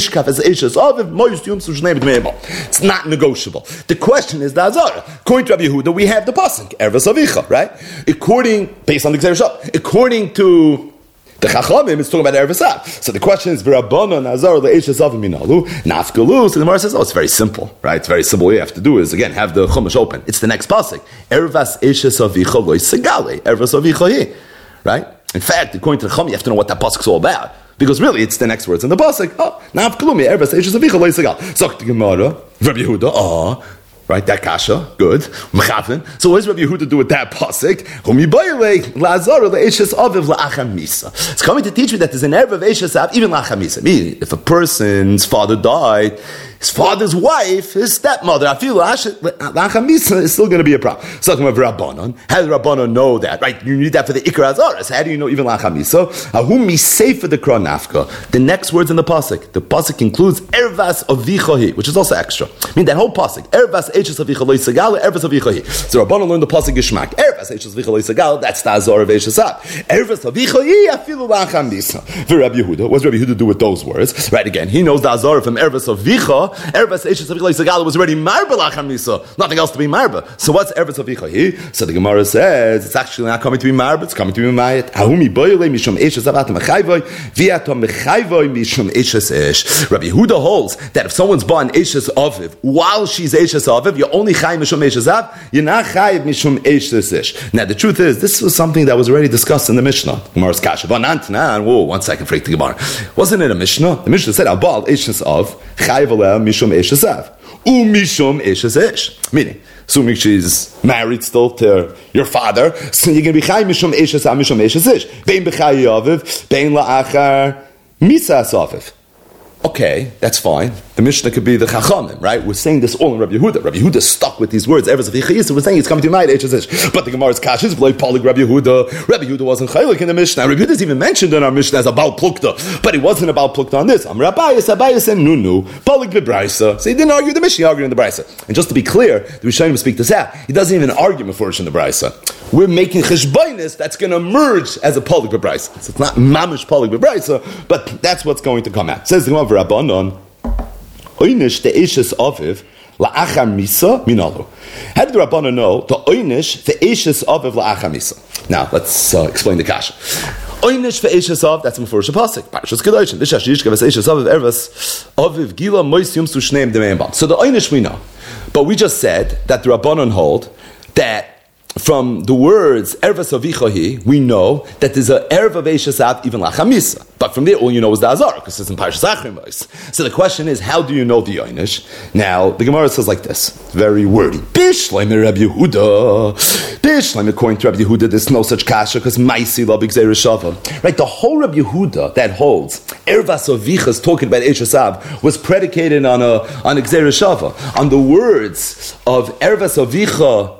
not negotiable. The question is the Azara. According to Rabbi Yehuda, we have the pasuk Ervas Avicha, right? According, based on the Gzeir Shah, according to the Chachamim, it's talking about Ervas Av. So the question is, V'Rabbanon Azara le'Eish Asav minalu nafkalu. So the Gemara says, oh, it's very simple, right? It's very simple. What you have to do is again have the Chumash open. It's the next pasuk. Ervas Eish Avicha lo yisagale. Ervas Avicha hi, right? In fact, according to the Chachamim, you have to know what that pasuk is all about. Because really, it's the next words in the pasuk. Oh, na'af kalumi ervas eishes avicha lo yisagal. Zok the Gemara, Rabbi Yehuda. Oh, right, that kasha, good. Mechavin. So what does Rabbi Yehuda do with that pasuk? Humi boyle la'azara le'eishes aviv la'acham misa. It's coming to teach me that there's an erva of eishes av even la'acham misa. Meaning, if a person's father died, his father's wife, his stepmother, I feel la'acham misa is still going to be a problem. So talking about Rabbanon. How does Rabbanon know that? Right, you need that for the ikar azara. So how do you know even la'acham misa? Ahum misay for the kra nafka. The next words in the pasuk. The pasuk includes ervas avicha, which is also extra. I mean that whole pasuk. Ervas eishes avicha lo yisagale. Ervas avicha. So Rabbanon learned the pasuk gishmak. Ervas eishes avicha lo yisagale. That's the azara of eishes ab. Ervas avicha. I feel la'acham misa. For Rabbi Yehuda, what does Rabbi Yehuda do with those words? Right again, he knows the azara from ervas avicha. Ervas Eishes Avicha L'Isagala was already marba lachamisa. Nothing else to be marba. So what's Ervas Avicha here? So the Gemara says it's actually not coming to be marba. It's coming to be mayit. Ahumi boyle mishum Eishes Avatam Mechayvoy viatom Mechayvoy mishum Eishes Eish. Rabbi Yehuda holds that if someone's born Eishes Aviv while she's Eishes Aviv, you're only chay mishum Eishes Av. You're not chay mishum Eishes Eish. Now the truth is, this was something that was already discussed in the Mishnah. Gemara's kasha. Whoa, one second, freak the Gemara. Wasn't it a Mishnah? The Mishnah said, Abal Eishes Av chay v'leh mishum Eishes Av. U mishum Eishes Eish. Meaning, assuming she's married still to your father, so you're going to be chay mishum Eishes Av mishum Eishes Eish. Bein b'chay Aviv, bein la'achar misas Aviv. Okay, that's fine. The Mishnah could be the Chachamim, right? We're saying this all in Rabbi Yehuda. Rabbi Yehuda stuck with these words. Ever since we're saying it's coming to night. But the Gemara's Kash is like Polig Rabbi Yehuda. Rabbi Yehuda wasn't chaylik in the Mishnah. Rabbi Yehuda is even mentioned in our Mishnah as a Baal Plukta, but he wasn't a Baal Plukta on this. I'm Rabbayas, Abayas, and Nunu Polig Bebraisa. So he didn't argue the Mishnah. He argued in the Braisa. And just to be clear, the Rishonim speak this out. He doesn't even argue Mefurish in the Braisa. We're making cheshbonis that's going to merge as a Polig Bebraisa. So it's not mamish Polig Bebraisa, but that's what's going to come out. Says the Gemara for Rabbanon. Oynish the Eishes Aviv la'achar misa minalu. How did the Rabbana know the oynish the Eishes Aviv la'achar misa? Now let's uh, explain the kasha. Oynish the Eishes Aviv, that's Mefurish pasuk. Parshas Kedoshim. This Shashishka v'es Eishes Aviv ervas Aviv gila mois yum su shneim demeim bam. So the oynish we know, but we just said that the Rabbanon hold that from the words ervas avichahi, we know that there's a erv of Eishes Av even lachamisa. But from there, all you know is the Azar, because it's in Parshas Achrimos. So the question is, how do you know the Oynish? Now, the Gemara says like this, very wordy. Bishleim Rabbi Yehuda. Bishleim, according to Rabbi Yehuda, there's no such kasha, because Maisi lo b'gzeir shava. Right, the whole Rabbi Yehuda that holds ervas avichas talking about Eishes Av was predicated on a on a gzeir shava, on the words of ervas avicha,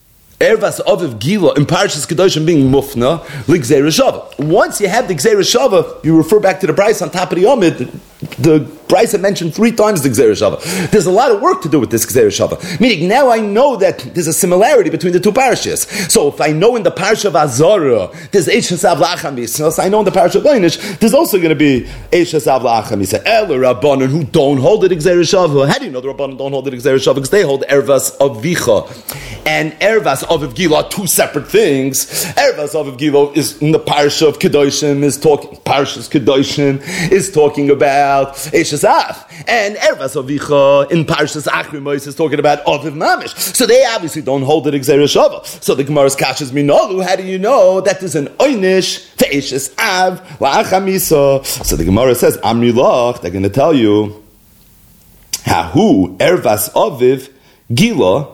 Ervas Aviv Gila in Parshas Kedoshim being Mufna, L'Gzeir Shava. Once you have the Gzeir Shava, you refer back to the Bryce on top of the Yomid. The, the Bryce had mentioned three times the Gzeir Shava. There's a lot of work to do with this Gzeir Shava. Meaning, now I know that there's a similarity between the two parashas. So if I know in the Parsha of Azara, there's Eishes Av La'achamisa, so I know in the Parsha of Oynish, there's also going to be Eishes Av La'achamisa. El Rabbanon, who don't hold it Gzeir Shava. How do you know the Rabbanon don't hold it Gzeir Shava? Because they hold Ervas Avicha. And Ervas Aviv Gila are two separate things. Ervas Aviv Gila is in the Parsha of Kedoshim, is talking, Parshas Kedoshim is talking about Eishes Av. And Ervas Avicha in Parshas Achrimos is talking about Aviv Mamish. So they obviously don't hold it Gzeir Shava. So the Gemara's Kash is Minalu, how do you know that there's an Oynish for Eishes Av La'achamisa? So the Gemara says, Amri Lach, they're going to tell you, Hahu Ervas Aviv Gila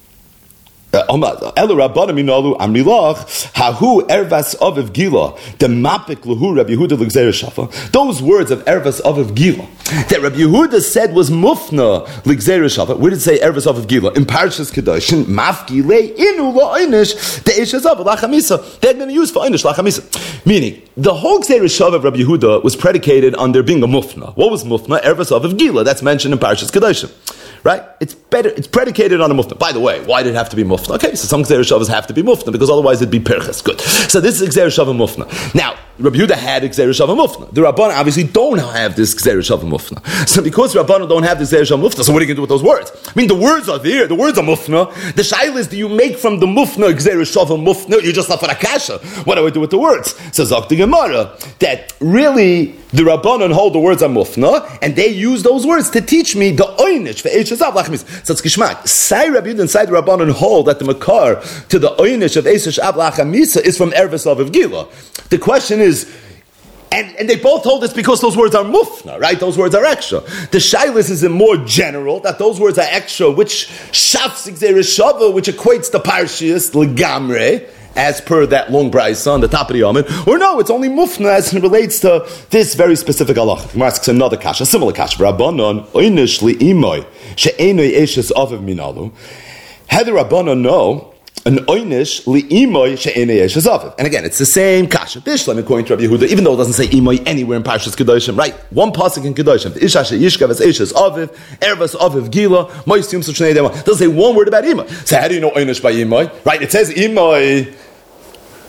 Elu Rabbanim Minalu Amrilach Hahu Ervas Aviv Gila the Mapik Lahu Rabbi Yehuda L'Gzeir Shava. Those words of Ervas Aviv Gila that Rabbi Yehuda said was Mufna L'Gzeir Shava. Where did it say Ervas Aviv Gila? In Parshas Kedoshim Mafki Le Inu La'Oynish the Eishes Av La'achamisa. They had been used for Oynish La'achamisa. Meaning the whole Gzeir Shava of Rabbi Yehuda was predicated on there being a Mufna. What was Mufna? Ervas Aviv Gila. That's mentioned in Parshas Kedoshim. Right? It's better. It's predicated on a mufna. By the way, why did it have to be mufna? Okay, so some gzeir shavas have to be mufna because otherwise it'd be perches. Good. So this is gzeir shava mufna. Now, Rabbi Yehuda had gzeir shava mufna. The Rabbanan obviously don't have this gzeir shava mufna. So because Rabbanan don't have this gzeir shava mufna, so what are you going to do with those words? I mean, the words are there. The words are mufna. The shaila is, do you make from the mufna gzeir shava mufna? You just left for a kasha. What do I do with the words? So Zok the Gemara that really the Rabbanan hold the words are mufna, and they use those words to teach me the oynish for Eishes Av La'achamisa. So it's gishmak. Sai Rabbi Yehuda and Sai the Rabbanan hold that the makar to the oynish of Eishes Av La'achamisa is from Ervas Aviv Gila. The question is, and, and they both hold this because those words are mufna, right? Those words are extra. The shailis is in more general, that those words are extra, which shafs gzeir shava, which equates the parshias legamre, as per that long brayso on the top of the Yomid, or no, it's only mufna as it relates to this very specific halacha. Gemara asks another kasha, a similar kasha. Rabbanon oynish li'imoy she'enoi eshes aviv minalu. How do Rabbanon know an oynish li'imoy she'enoi eshes aviv? And again, it's the same kasha. Bishlam according to Rabbi Yehuda, even though it doesn't say imoy anywhere in Parshas Kedoshim, right? One pasuk in Kedoshim, isha she'yishka v'es eshes aviv, ervas aviv gila, mois yum suchnei dema. Doesn't say one word about imoy. So how do you know oynish by imoy? Right? It says imoy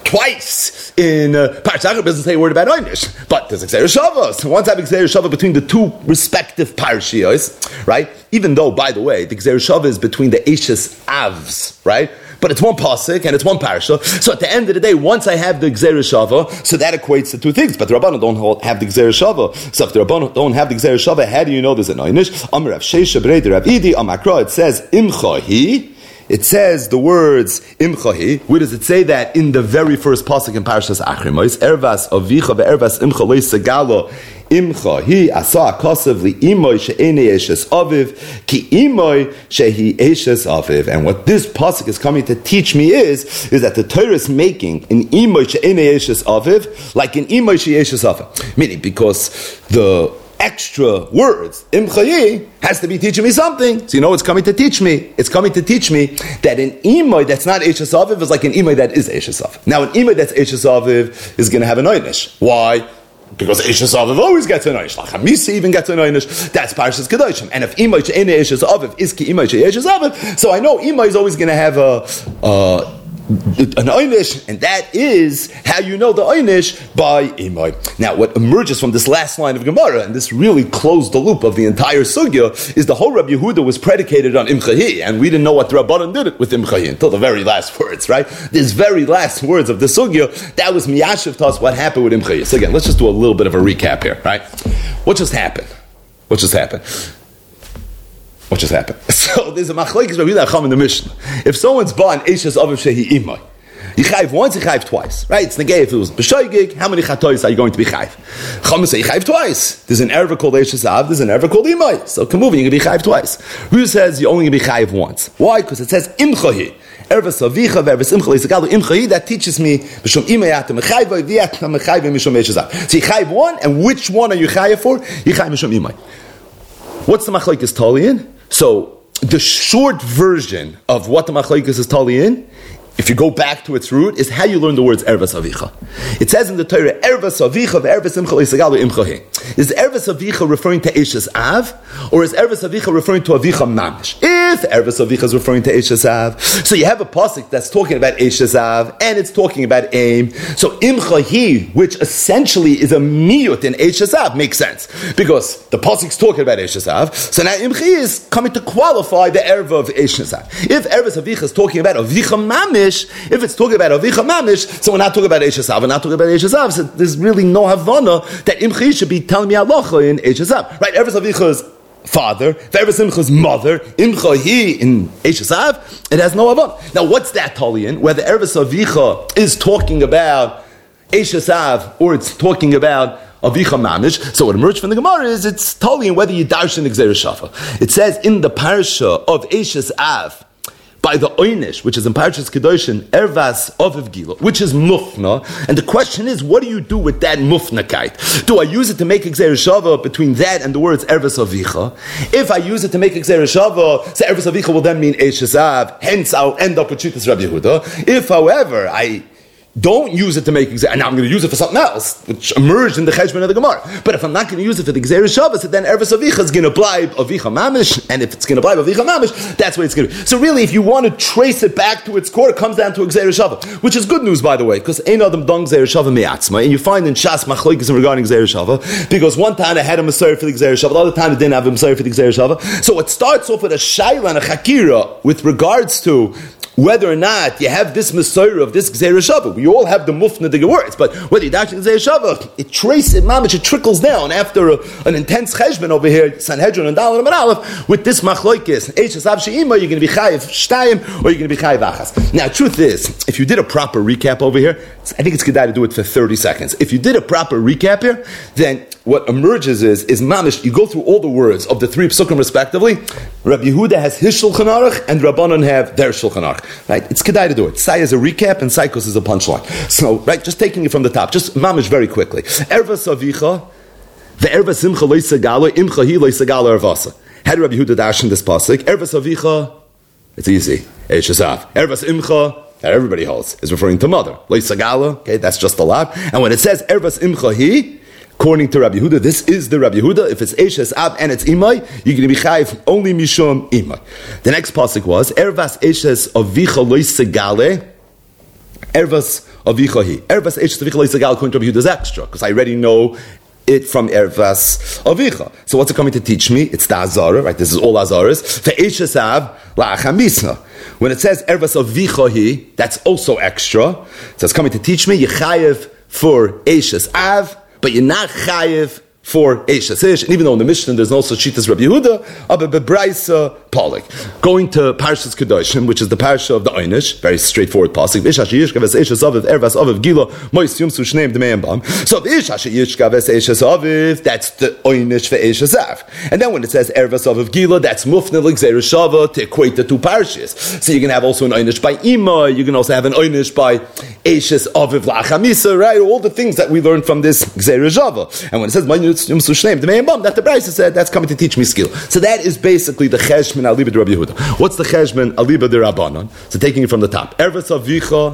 twice in uh, Parshas Achor doesn't say a word about Einish, but there's Gzeira Shava. So once I have Gzeira Shava between the two respective Parshios, right? Even though, by the way, the Gzeira Shava is between the Eishes Avs, right? But it's one pasuk and it's one parsha. So at the end of the day, once I have the Gzeira Shava, so that equates to two things. But the Rabbanon don't have the Gzeira Shava. So if the Rabbanon don't have the Gzeira Shava, how do you know there's an Einish? Amar Rav Sheisha B'rei Rav Idi Amakra. It says Imchahi. It says the words Imchahi. Where does it say that in the very first pasuk in Parshas Achrimos? Ervas avicha ve'ervas imcha lo segalo. Imchahi asa kasav li imoy she'enei eshes aviv ki imoy shehi eshes aviv. And what this pasuk is coming to teach me is, is that the Torah is making an imoy she'enei eshes aviv like an imoy she'enei eshes aviv. Meaning, because the extra words, Imchayi, has to be teaching me something. So you know what's coming to teach me? It's coming to teach me that an Imay that's not Eishes Aviv is like an Imay that is Eishes Aviv. Now an Imay that's Eishes Aviv is going to have an Einish. Why? Because Eishes Aviv always gets an Einish. Like Hamisa even gets an Einish. That's Parshas Kedoshim. And if Imay she'enei Eishes Aviv is ki Imay she'enei Eishes Aviv, so I know Imay is always going to have a... a an Einish, and that is how you know the Einish by Imay. Now, what emerges from this last line of Gemara, and this really closed the loop of the entire sugya, is the whole Rabbi Yehuda was predicated on Imchahi, and we didn't know what the Rabbanan did it with Imchahi until the very last words, right? These very last words of the sugya, that was miyashiv to us what happened with Imchahi. So again, let's just do a little bit of a recap here, right? What just happened? What just happened? What just happened? So there's a machlokes Rabbi Yehuda in the Mishnah. If someone's born Eishes Aviv shehi Imay, you chayv once, you chayv twice, right? It's negay if it was b'shoigig. How many chatois are you going to be chayv? Chama say you chayv twice. There's an erva called Eishes Av. There's an erva called Imay. So come moving, you're going to be chayv twice. Who says you're only going to be chayv once? Why? Because it says Imchahi. Erva savicha vervas imcha leisagalu Imchahi. That teaches me b'shom Imay atam mechayv v'yatam mechayv mishom Eishes Av. So you chayv one, and which one are you chayv for? You chayv mishom Imay. What's the machlokes taliyin? So the short version of what the machlokes is taliyin, if you go back to its root, is how you learn the words ervas avicha. It says in the Torah, ervas avicha ve'ervas imcha leisagalu imchahi. Is ervas avicha referring to Eishes Av, or is ervas avicha referring to avicha mamish? If ervas avicha is referring to Eishes Av, so you have a pasuk that's talking about Eishes Av, and it's talking about aim. So imchahi, which essentially is a miyut in Eishes Av, makes sense because the pasuk's talking about Eishes Av. So now imchahi is coming to qualify the erva of Eishes Av. If ervas avicha is talking about avicha mamish, if it's talking about Avicha Mamish, so we're not talking about Eishes Av, we're not talking about Eishes Av, so there's really no Havana that Imchahi should be telling me halacha in Eishes Av. Right? Ervas Avicha's father, Ervas Imcha's mother, Imchahi in Eishes Av, it has no Havana. Now what's that taliyin? Whether Ervas Avicha is talking about Eishes Av or it's talking about Avicha Mamish. So what emerged from the Gemara is it's taliyin whether you darshan the Gzeira Shava. It says in the parsha of Eishes Av, by the Einish, which is in Parshas Kedoshim, Ervas Aviv Gila, which is Mufna. And the question is, what do you do with that Mufnakite? Do I use it to make a Gzeira Shava between that and the words Ervas Avicha? If I use it to make a Gzeira Shava, so Ervas Avicha will then mean Eishes Av, hence I'll end up with Shittas Rabbi Yehuda. If, however, I don't use it to make Gzeira, and now I'm going to use it for something else, which emerged in the Cheshbon of the Gemara. But if I'm not going to use it for the Gzeira Shava, so then Ervas Avicha is going to apply Avicha Mamish, and if it's going to apply Avicha Mamish, that's what it's going to be. So really, if you want to trace it back to its core, it comes down to a Gzeira Shava, which is good news, by the way, because Ein Adam Dong Gzeira Shava Me'atzma, and you find in Shas Machlokes regarding Gzeira Shava, because one time I had a Messiah for the Gzeira Shava, the other time I didn't have a Messiah for the Gzeira Shava. So it starts off with a Shaila and a Chakira with regards to whether or not you have this Messiah of this Gzeira Shava. We all have the mufnadige words, but whether you dash in Gzeira Shava, it traces, it mamish, it trickles down after a, an intense cheshbon over here, Sanhedrin and Daled and Aleph, with this machlokes, Eishes Av she'ima, you're going to be chayiv shtayim, or you're going to be chayiv achas. Now, truth is, if you did a proper recap over here, I think it's good to do it for thirty seconds. If you did a proper recap here, then what emerges is, is mamish, you go through all the words of the three psukim respectively. Rabbi Yehuda has his Shulchan Aruch, and Rabbanon have their Shulchan Aruch. Right? It's kedai to do it. Sai is a recap, and Saikos is a punchline. So, right, just taking it from the top, just mamish very quickly. Ervas avicha, the ervas simcha loisagala, imcha hi loisagala ervasa. How do Rabbi Yehuda dash in this pasuk? Ervas avicha, it's easy. Eishes Av. Ervas imcha, that everybody holds, is referring to mother. Loisagala, okay, that's just a lot. And when it says ervas imcha hi, according to Rabbi Yehuda, this is the Rabbi Yehuda. If it's Eishes Av and it's Imay, you're going to be chayiv only mishum Imay. The next pasuk was Ervas Eishes Avicha Loisegale. Ervas avicha hi. Ervas eishes avicha loisagal according to Rabbi Yehuda is extra, because I already know it from Ervas avicha. So what's it coming to teach me? It's the Azara, right? This is all Azaras. Ve'eishes av la'achamisna. When it says Ervas avicha hi, that's also extra. So it's coming to teach me, you're chayev for eishes av, but you're not chayev for Eishes Ish, and even though in the Mishnah there's no such sheet as Rabbi Yehuda, aber bebraisa Polik. Going to Parshas Kedoshim, which is the parsha of the Einish, very straightforward pasuk. Ish asher yishkav es Eishes Aviv ervas Aviv Gila mois yumsu shneim d'meim bam. So Ish asher yishkav es Eishes Aviv, that's the Einish for Eishes Av. And then when it says ervas Aviv Gila, that's mufne l'gzeir shava to equate the two parshas. So you can have also an Einish by Ima, you can also have an Einish by Eishes Aviv la'achamisa, right? All the things that we learned from this gzeir shava. And when it says that the Brisa said, that's coming to teach me skill. So that is basically the cheshman aliba de Rabbi Yehuda. What's the cheshman aliba de Rabbanon? So taking it from the top, Ervas avicha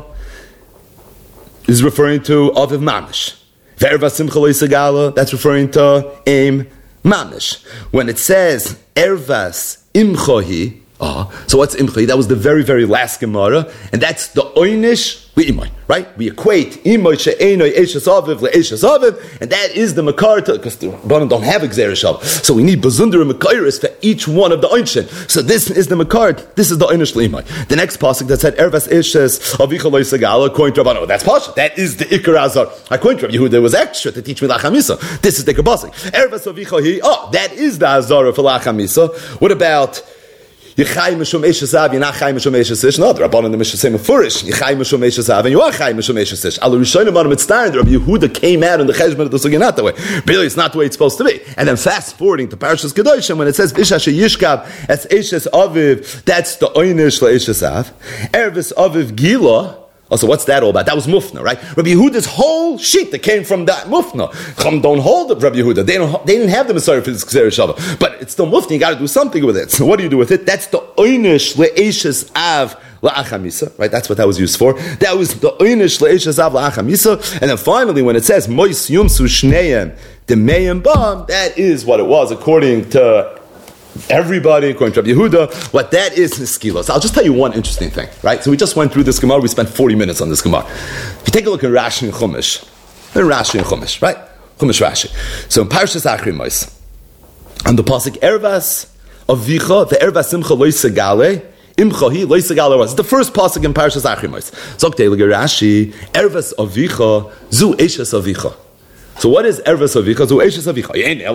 is referring to aviv mamish. Ve'ervas simcha loisagala, that's referring to aim mamish. When it says Ervas imchohi, ah, so what's imchohi? That was the very very last Gemara, and that's the oinish. Right? We equate imoy she'enoi eishes aviv le'eishes aviv, and that is the makar, because the Rabbanan don't have gzeir shav. So we need bazundar and makairis for each one of the einshin. So this is the makar, this is the einish le'imoy. The next pasuk that said ervas eishes avicha lo'isagala, according to Rabbanan, that's pasuk. That is the ikar azar. According to Rabbi Yehuda, there was extra to teach me lachamisa. This is the ikar pasuk. Ervas avicha hi, oh, that is the azar for lachamisa. What about Yechai mishum eishes av, you're not chai mishum eishes ish. No, the Rabbanan in the Mishnah say mefurish. Yechai mishum eishes av, and you are chai mishum eishes ish. Al rishonim adam mitzdayin, the Rabbi Yehuda came out in the cheshbon of the sugya not that way. Really, it's not the way it's supposed to be. And then fast forwarding to Parshas Kedoshim, when it says Ish asher yishkav as eishes aviv, that's the oinish le'eishes av. Ervis aviv gila. Also, what's that all about? That was Mufna, right? Rabbi Yehuda's whole sheet that came from that Mufna. Chum don't hold up Rabbi Yehuda. They don't. They didn't have the Messiah for this Gzeir Shava, but it's still Mufna. You got to do something with it. So, what do you do with it? That's the Oinish le'eishes av la'achamisa, right? That's what that was used for. That was the Oinish le'eishes av la'achamisa. And then finally, when it says Mois yumsu shneim demeim bam, that is what it was according to everybody, according to Rabbi Yehuda. What that is is skila. So I'll just tell you one interesting thing, right? So we just went through this Gemara. We spent forty minutes on this Gemara. If you take a look at Rashi and Chumash, in Rashi and Chumash, right? Chumash Rashi. So in Parshas Achri Mos, on the pasuk Ervas Avicha, the Ervas Simcha Loisagale, Imchahi Loisagale was the first pasuk in Parshas Achri Mos. So take a look at Rashi, Ervas Avicha Zu Eishes Avicha. So what is Ervas Avicha? So Eishes Avicha.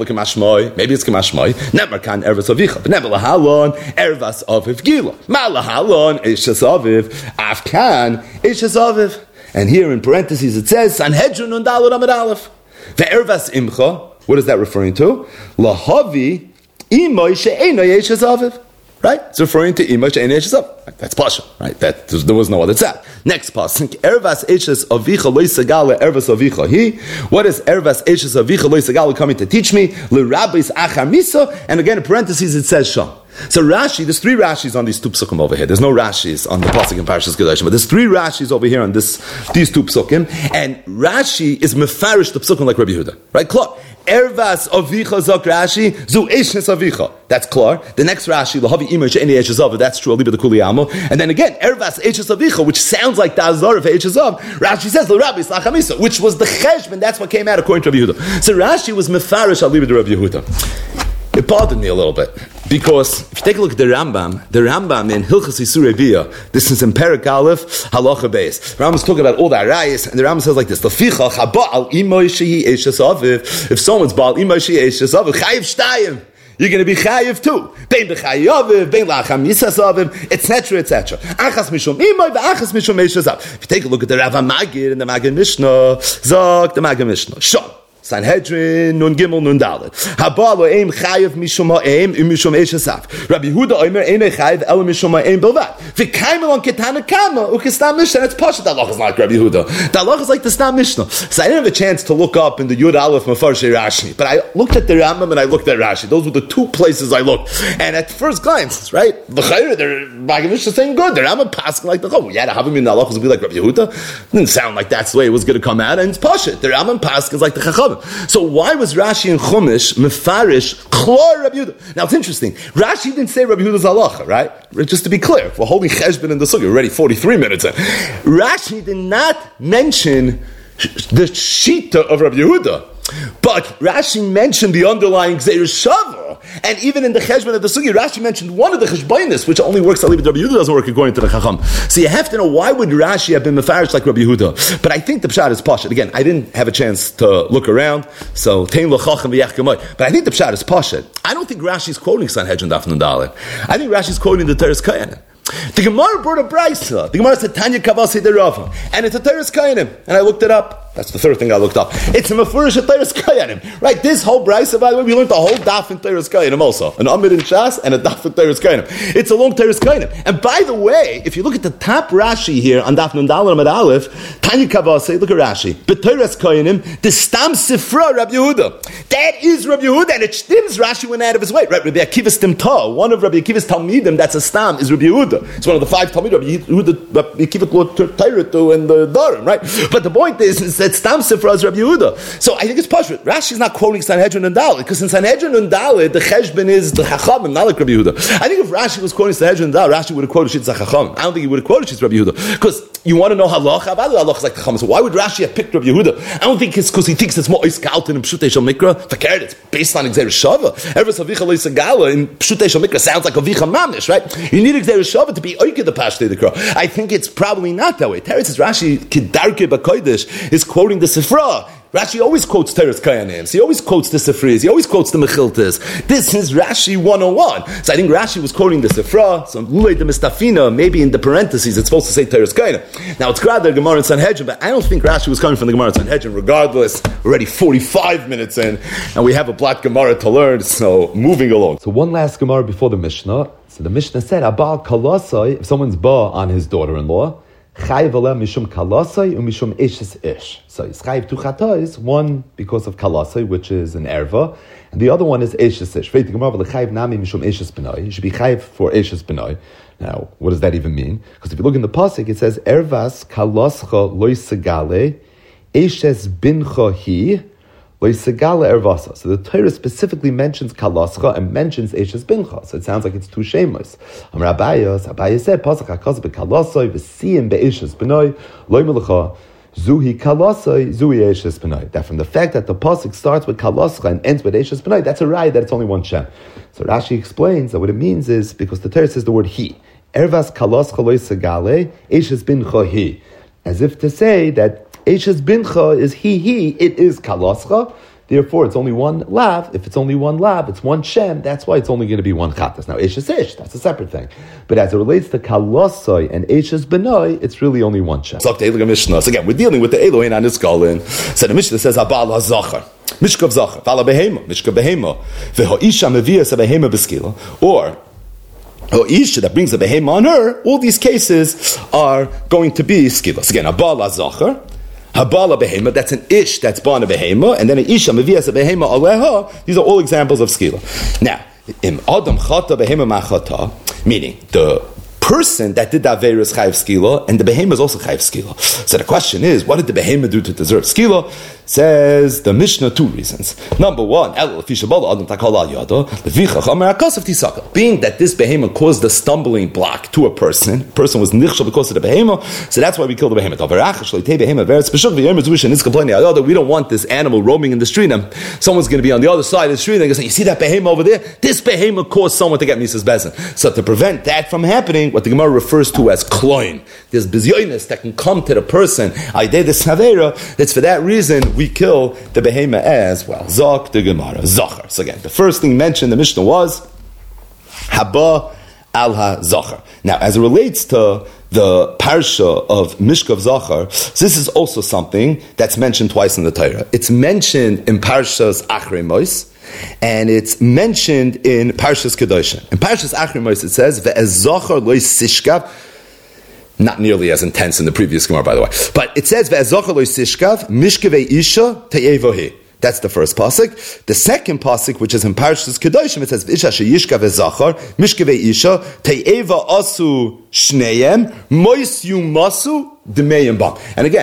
Maybe it's Kamashmoi. Never can Ervas Avicha. But never lahalon Ervas Aviv Gila. Ma lahalon Eishes Aviv. Afkan Eishes Aviv. And here in parentheses it says Sanhedrin und Dalad Amid Aleph. The Ervas Imcha. What is that referring to? Lahavi Imoy She'enoi Eishes Aviv. Right? It's referring to Ima She'enoi Eishes Aviv. That's Pasha, right? That there was no other tzad. Next pasuk, Ervas Eishes Avicha Loisagala Ervas Avicha He. What is Ervas Eishes Avicha Loisagala coming to teach me? L'Rabbis Achamisa, and again in parentheses it says Sham. So Rashi, there's three Rashis on these two psukim over here. There's no Rashis on the pasuk in Parshas Kedoshim, but there's three Rashis over here on this these two psukim, and Rashi is mefarish the psukim like Rabbi Yehuda, right? Klar. Ervas Avicha Zok Rashi Zu Eishes Avicha. That's klar. The next Rashi Lahavi Ima She'enoi Eishes Aviv. That's true. Aliba the Kuliyamo. And then again Ervas Eishes Avicha, which sounds like the Azar of Eishes Aviv. Rashi says L'Rabbi Slachamisa, which was the cheshbon. That's what came out according to Rabbi Yehuda. So Rashi was mefarish Aliba the Rabbi Yehuda. It bothered me a little bit, because if you take a look at the Rambam, the Rambam in Hilchas Isurei Biyah, this is in Perek Aleph, Halacha Beis. The Rambam is talking about all the arayos, and the Rambam says like this: L'ficha chaba'al imoy shehi eishes aviv. If someone's ba'al imoy shehi eishes aviv, chayiv shtayim. You're going to be chayiv too. Bein b'chayaviv, bein la'acham yisas aviv, et cetera, et cetera. Achas mishum imoy, v'achas mishum eishes aviv. If you take a look at the Rav HaMagid and the Magid Mishnah, Zok the Magid Mishnah, Shom. Sanhedrin nun gimel nun dalet. Haba lo eim chayev mishum ha'eim im mishum eishesav. Rabbi Yehuda omer eim chayev el mishum ha'eim belvat. V'kaimel on ketana kama ukestam mishnah. That's pasha. That halach is like Rabbi Yehuda. That halach is like the stam mishnah. So I didn't have a chance to look up in the Yud Aleph Mefarshei Rashi, but I looked at the Rambam and I looked at Rashi. Those were the two places I looked. And at first glance, right, the Chayr, the Magid Mishnah saying good. The Rambam passing like the Chayr. Yeah, to have him in the halach would be like Rabbi Yehuda. Didn't sound like that's the way it was going to come out. And it's pasha. The Rambam passing is like the Chacham. Yehuda. So why was Rashi and Chumash mefarish chlor Rabbi Yehuda? Now it's interesting. Rashi didn't say Rabbi Yehuda's halacha, right? Just to be clear, we're holding cheshbon in the sukkah. We're already forty-three minutes in. Rashi did not mention the shita of Rabbi Yehuda. But Rashi mentioned the underlying Gzeir Shava, and even in the Cheshbon of the Sugi, Rashi mentioned one of the Cheshbonis, which only works. Rabbi Yehuda doesn't work according to the Chacham. So you have to know, why would Rashi have been mefarish like Rabbi Yehuda? But I think the pshat is pashut. Again, I didn't have a chance to look around, so tein lo chacham v'yach gemay. But I think the pshat is pashut. I don't think Rashi is quoting Sanhedrin Daf Nun Dalet. I think Rashi is quoting the Teres Kayanim. The Gemara brought a brayso. The Gemara said Tanya Kavasi de Rava, and it's a Teres Kayanim. And I looked it up. That's the third thing I looked up. It's a mefurish at Teres Kayanim. Right, this whole brayso, by the way, we learned the whole daf in Teres Kayanim also. An Amid in Shas and a daf in Teres Kayanim. It's a long Teres Kayanim. And by the way, if you look at the top Rashi here on Daf Nun Dalet Amid Aleph, Tanya Kavasi, look at Rashi. But Teres Kayanim, the Stam Sifra Rabbi Yehuda. That is Rabbi Yehuda, and it stims Rashi went out of his way. Right, Rabbi Akiva's Timta, one of Rabbi Akiva's Talmidim, that's a Stam, is Rabbi Yehuda. It's one of the five Talmidim, Rabbi Yehuda, Rabbi Akiva Tairatu and the Darim, right? But the point is, is that Stam Sifra is Rabbi Yehuda. So I think it's pashut. Rashi is not quoting Sanhedrin and Dalet, because in Sanhedrin and Dalet, the Cheshbon is the Chachamim, not like Rabbi Yehuda. I think if Rashi was quoting Sanhedrin and Dalet, Rashi would have quoted Shitz Chachamim. I don't think he would have quoted Shitz Rabbi Yehuda. Because you want to know halacha, halacha is like the Chachamim. So why would Rashi have picked Rabbi Yehuda? I don't think it's because he thinks it's more Iskaltin in Pshutei Shel Mikra. Fakir, it's based on Gzeir Shava. Ever Savicha Lo Yisagala in Pshutei Shel Mikra sounds like a Vicha Mamish, right? You need Gzeir Shava to be Oike the Pashtei the Kra. I think it's probably not that way. Teretz is Rashi Kedarke B'Kodesh is quoting the Sifra. Rashi always quotes Teres Kayanim. He always quotes the Sifris. He always quotes the Mechiltas. This is Rashi one oh one. So I think Rashi was quoting the Sifra. So Lulei de Mistafina, maybe in the parentheses, it's supposed to say Teres Kayanim. Now it's rather Gemara in Sanhedrin, but I don't think Rashi was coming from the Gemara in Sanhedrin. Regardless, we're already forty-five minutes in, and we have a black Gemara to learn, so moving along. So one last Gemara before the Mishnah. So the Mishnah said, Abal Kalasai, if someone's ba on his daughter-in-law, Chayiv aleh mishum kalasai and mishum eshes ish. So it's chayiv two chatos, one because of kalasai, which is an erva, and the other one is eshes ish. Right, the Gemara will chayiv nami mishum eshes benai. It should be chayiv for eshes benai. Now, what does that even mean? Because if you look in the pasuk, it says ervas kalascha loy segale eshes bincha hi. So the Torah specifically mentions kalascha and mentions eshes bincha. So it sounds like it's two shameless. Amar Abayos, Abayos said, "Pasach hakaz bekalasai v'siyim beeshes benoi loy melacha zuhi kalasai zuhi eshes benoi." That from the fact that the pasuk starts with kalascha and ends with eshes benoi, that's a raya that it's only one shem. So Rashi explains that what it means is because the Torah says the word he, ervas kalascha loy segale eshes bincha he, as if to say that Eshes bincha is he, he, it is kalascha. Therefore, it's only one lav. If it's only one lav, it's one shem. That's why it's only going to be one chatas. Now, eshes ish, that's a separate thing. But as it relates to kalasai and eshes benoi, it's really only one shem. So again, we're dealing with the Elohim and his galin. So the Mishnah says, Abal ha-zachar. Mishkav zachar. Vala behema. Mishkav behema. Veho isha mevias ha-behema beskila. Or, or isha that brings a behema on her, all these cases are going to be skilas. Again, Abal ha-zachar. Habala behema, that's an ish that's born a behema, and then an isha mevias a behema aleha. These are all examples of skila. Now, im adam chata behema machata, meaning the person that did that Averis chayiv skila, and the behema is also chayiv skila. So the question is, what did the behema do to deserve skila? Says the Mishnah, two reasons. Number one, being that this behema caused the stumbling block to a person, the person was nichshel because of the behema, so that's why we killed the behema. We don't want this animal roaming in the street, and someone's going to be on the other side of the street, and they're going to say, you see that behema over there? This behema caused someone to get Mises Bezin. So to prevent that from happening, what the Gemara refers to as kloin, there's bizyonis that can come to the person, that's for that reason we kill the behema as well. Zok the Gemara, Zachar. So again, the first thing mentioned in the Mishnah was Haba al ha-Zachar. Now, as it relates to the parsha of Mishkav Zachar, so this is also something that's mentioned twice in the Torah. It's mentioned in Parshas Achrei Mos, and it's mentioned in Parshas Kedoshim. In Parshas Achrei Mos it says, Ve'ez Zachar lo yisishkav. Not nearly as intense in the previous Gemara, by the way. But it says, Ve'ezocha lo yisishkav, mishkevei isha te'evohi. That's the first pasuk. The second pasuk, which is in Parshas Kedoshim, it says, V'isha sheyishkav ezachar, mishkevei isha, te'eva asu shneyem, mois yumasu d'meyem bam. And again,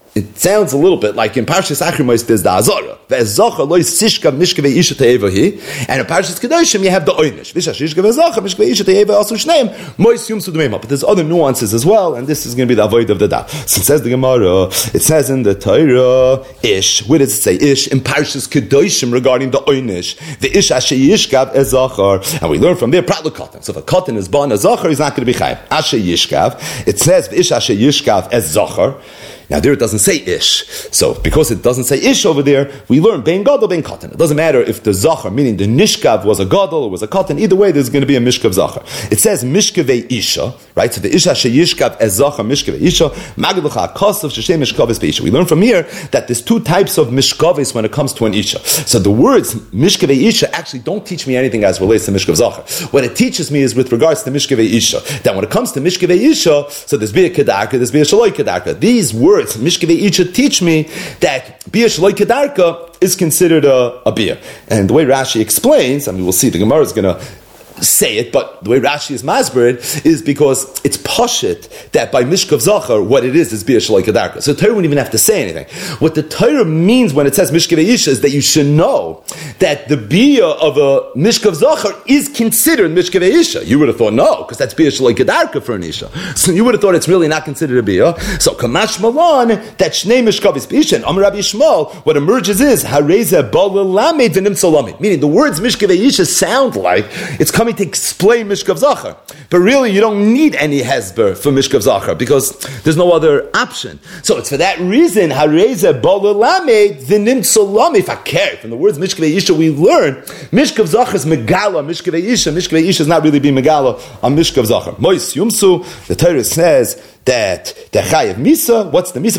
it sounds a little bit like in Parshas Achrimos there's the Azara. Ve'ezacha lo yisishka mishka ve'isha te'eva hi. And in Parshas Kedoshim you have the Oynish. V'shashishka ve'ezacha mishka ve'isha te'eva asu shneim mois yum sudumema. But there's other nuances as well, and this is going to be the avoid of the daf. So it says the Gemara, it says in the Torah, ish. Where does it say ish? In Parshas Kedoshim regarding the Oynish. The ish asher yishkav ezachar. And we learn from there, pratlu katan. So if a katan is born as zachar, he's not going to be chayv. Asher yishkav. It says, ish asher yishkav ez zachar. Now there it doesn't say ish. So because it doesn't say ish over there, we learn bein gadol, bein katan. It doesn't matter if the zachar, meaning the nishkav, was a gadol or was a katan. Either way, there's going to be a mishkav zachar. It says mishkavei isha, right? So the isha sheyishkav ez zachar mishkavei isha, magdlucha kosav sheshem mishkaves beisha. We learn from here that there's two types of mishkaves when it comes to an isha. So the words mishkavei isha actually don't teach me anything as relates to mishkav zachar. What it teaches me is with regards to mishkavei isha. That when it comes to mishkavei isha, so there's bia kedarka, there's bia shaloi kedarka. These words Mishkavei Isha teach me that Bia Shaloi Kedarka is considered a, a beer. And the way Rashi explains, I mean, we'll see, the Gemara is going to say it, but the way Rashi is masbered is because it's pashit that by Mishkav Zachar, what it is is Bia Shaloi Kedarka. So the Torah wouldn't even have to say anything. What the Torah means when it says Mishkavei Isha is that you should know that the Bia of a Mishkav Zachar is considered Mishkavei Isha. You would have thought no, because that's Bia Shaloi Kedarka for an Isha. So you would have thought it's really not considered a Bia. So Kamash Malan, that Shnei Mishkavis Isha and Amar Rabbi Yishmael, what emerges is Hareza Bala Lamed V'Nim Salami. Meaning the words Mishkavei Isha sound like it's coming to explain Mishkav Zachar. But really, you don't need any hesber for Mishkav Zachar because there's no other option. So it's for that reason, Hareza Bala Lamed V'Nim Salami. If I care, from the words Mishkavei Isha, we learn Mishkav Zachar is Megala, Mishkavei Isha. Mishkavei Isha is not really being Megala on Mishkav Zachar. Mois Yumsu, the Torah says that the Chayav Misa, what's the Misa?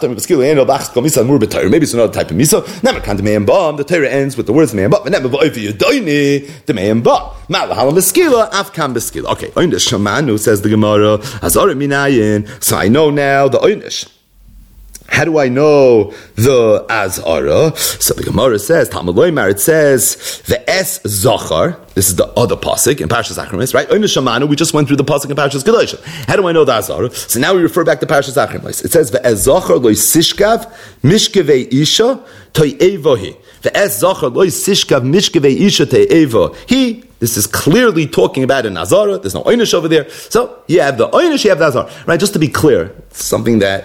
Maybe it's another type of Misa. Never can the Me'em Bam. The Torah ends with the words Me'em Bam. Never v'oiv Yudoini, the Me'em Bam. Ma'lahalam Beskila, Afkam Beskila. Okay, Oynish Shamanu, says the Gemara, Hazara Minayin. So I know now the Oynish. How do I know the Azara? So the Gemara says, Talmud Loimar, it says, the Es Zachar. This is the other pasuk in Parshas Achrimos, right? Oynish Shamanu, we just went through the pasuk in Parshas Kedoshim. How do I know the Azara? So now we refer back to Parshas Achrimos. It says, the Es Zachar lo sishkav mishkevei isha to'evohi. The Es Zachar lo sishkav mishkevei isha to'evohi. This is clearly talking about an Azara. There's no Oynish over there. So you have the Oynish, you have the Azara. Right? Just to be clear, something that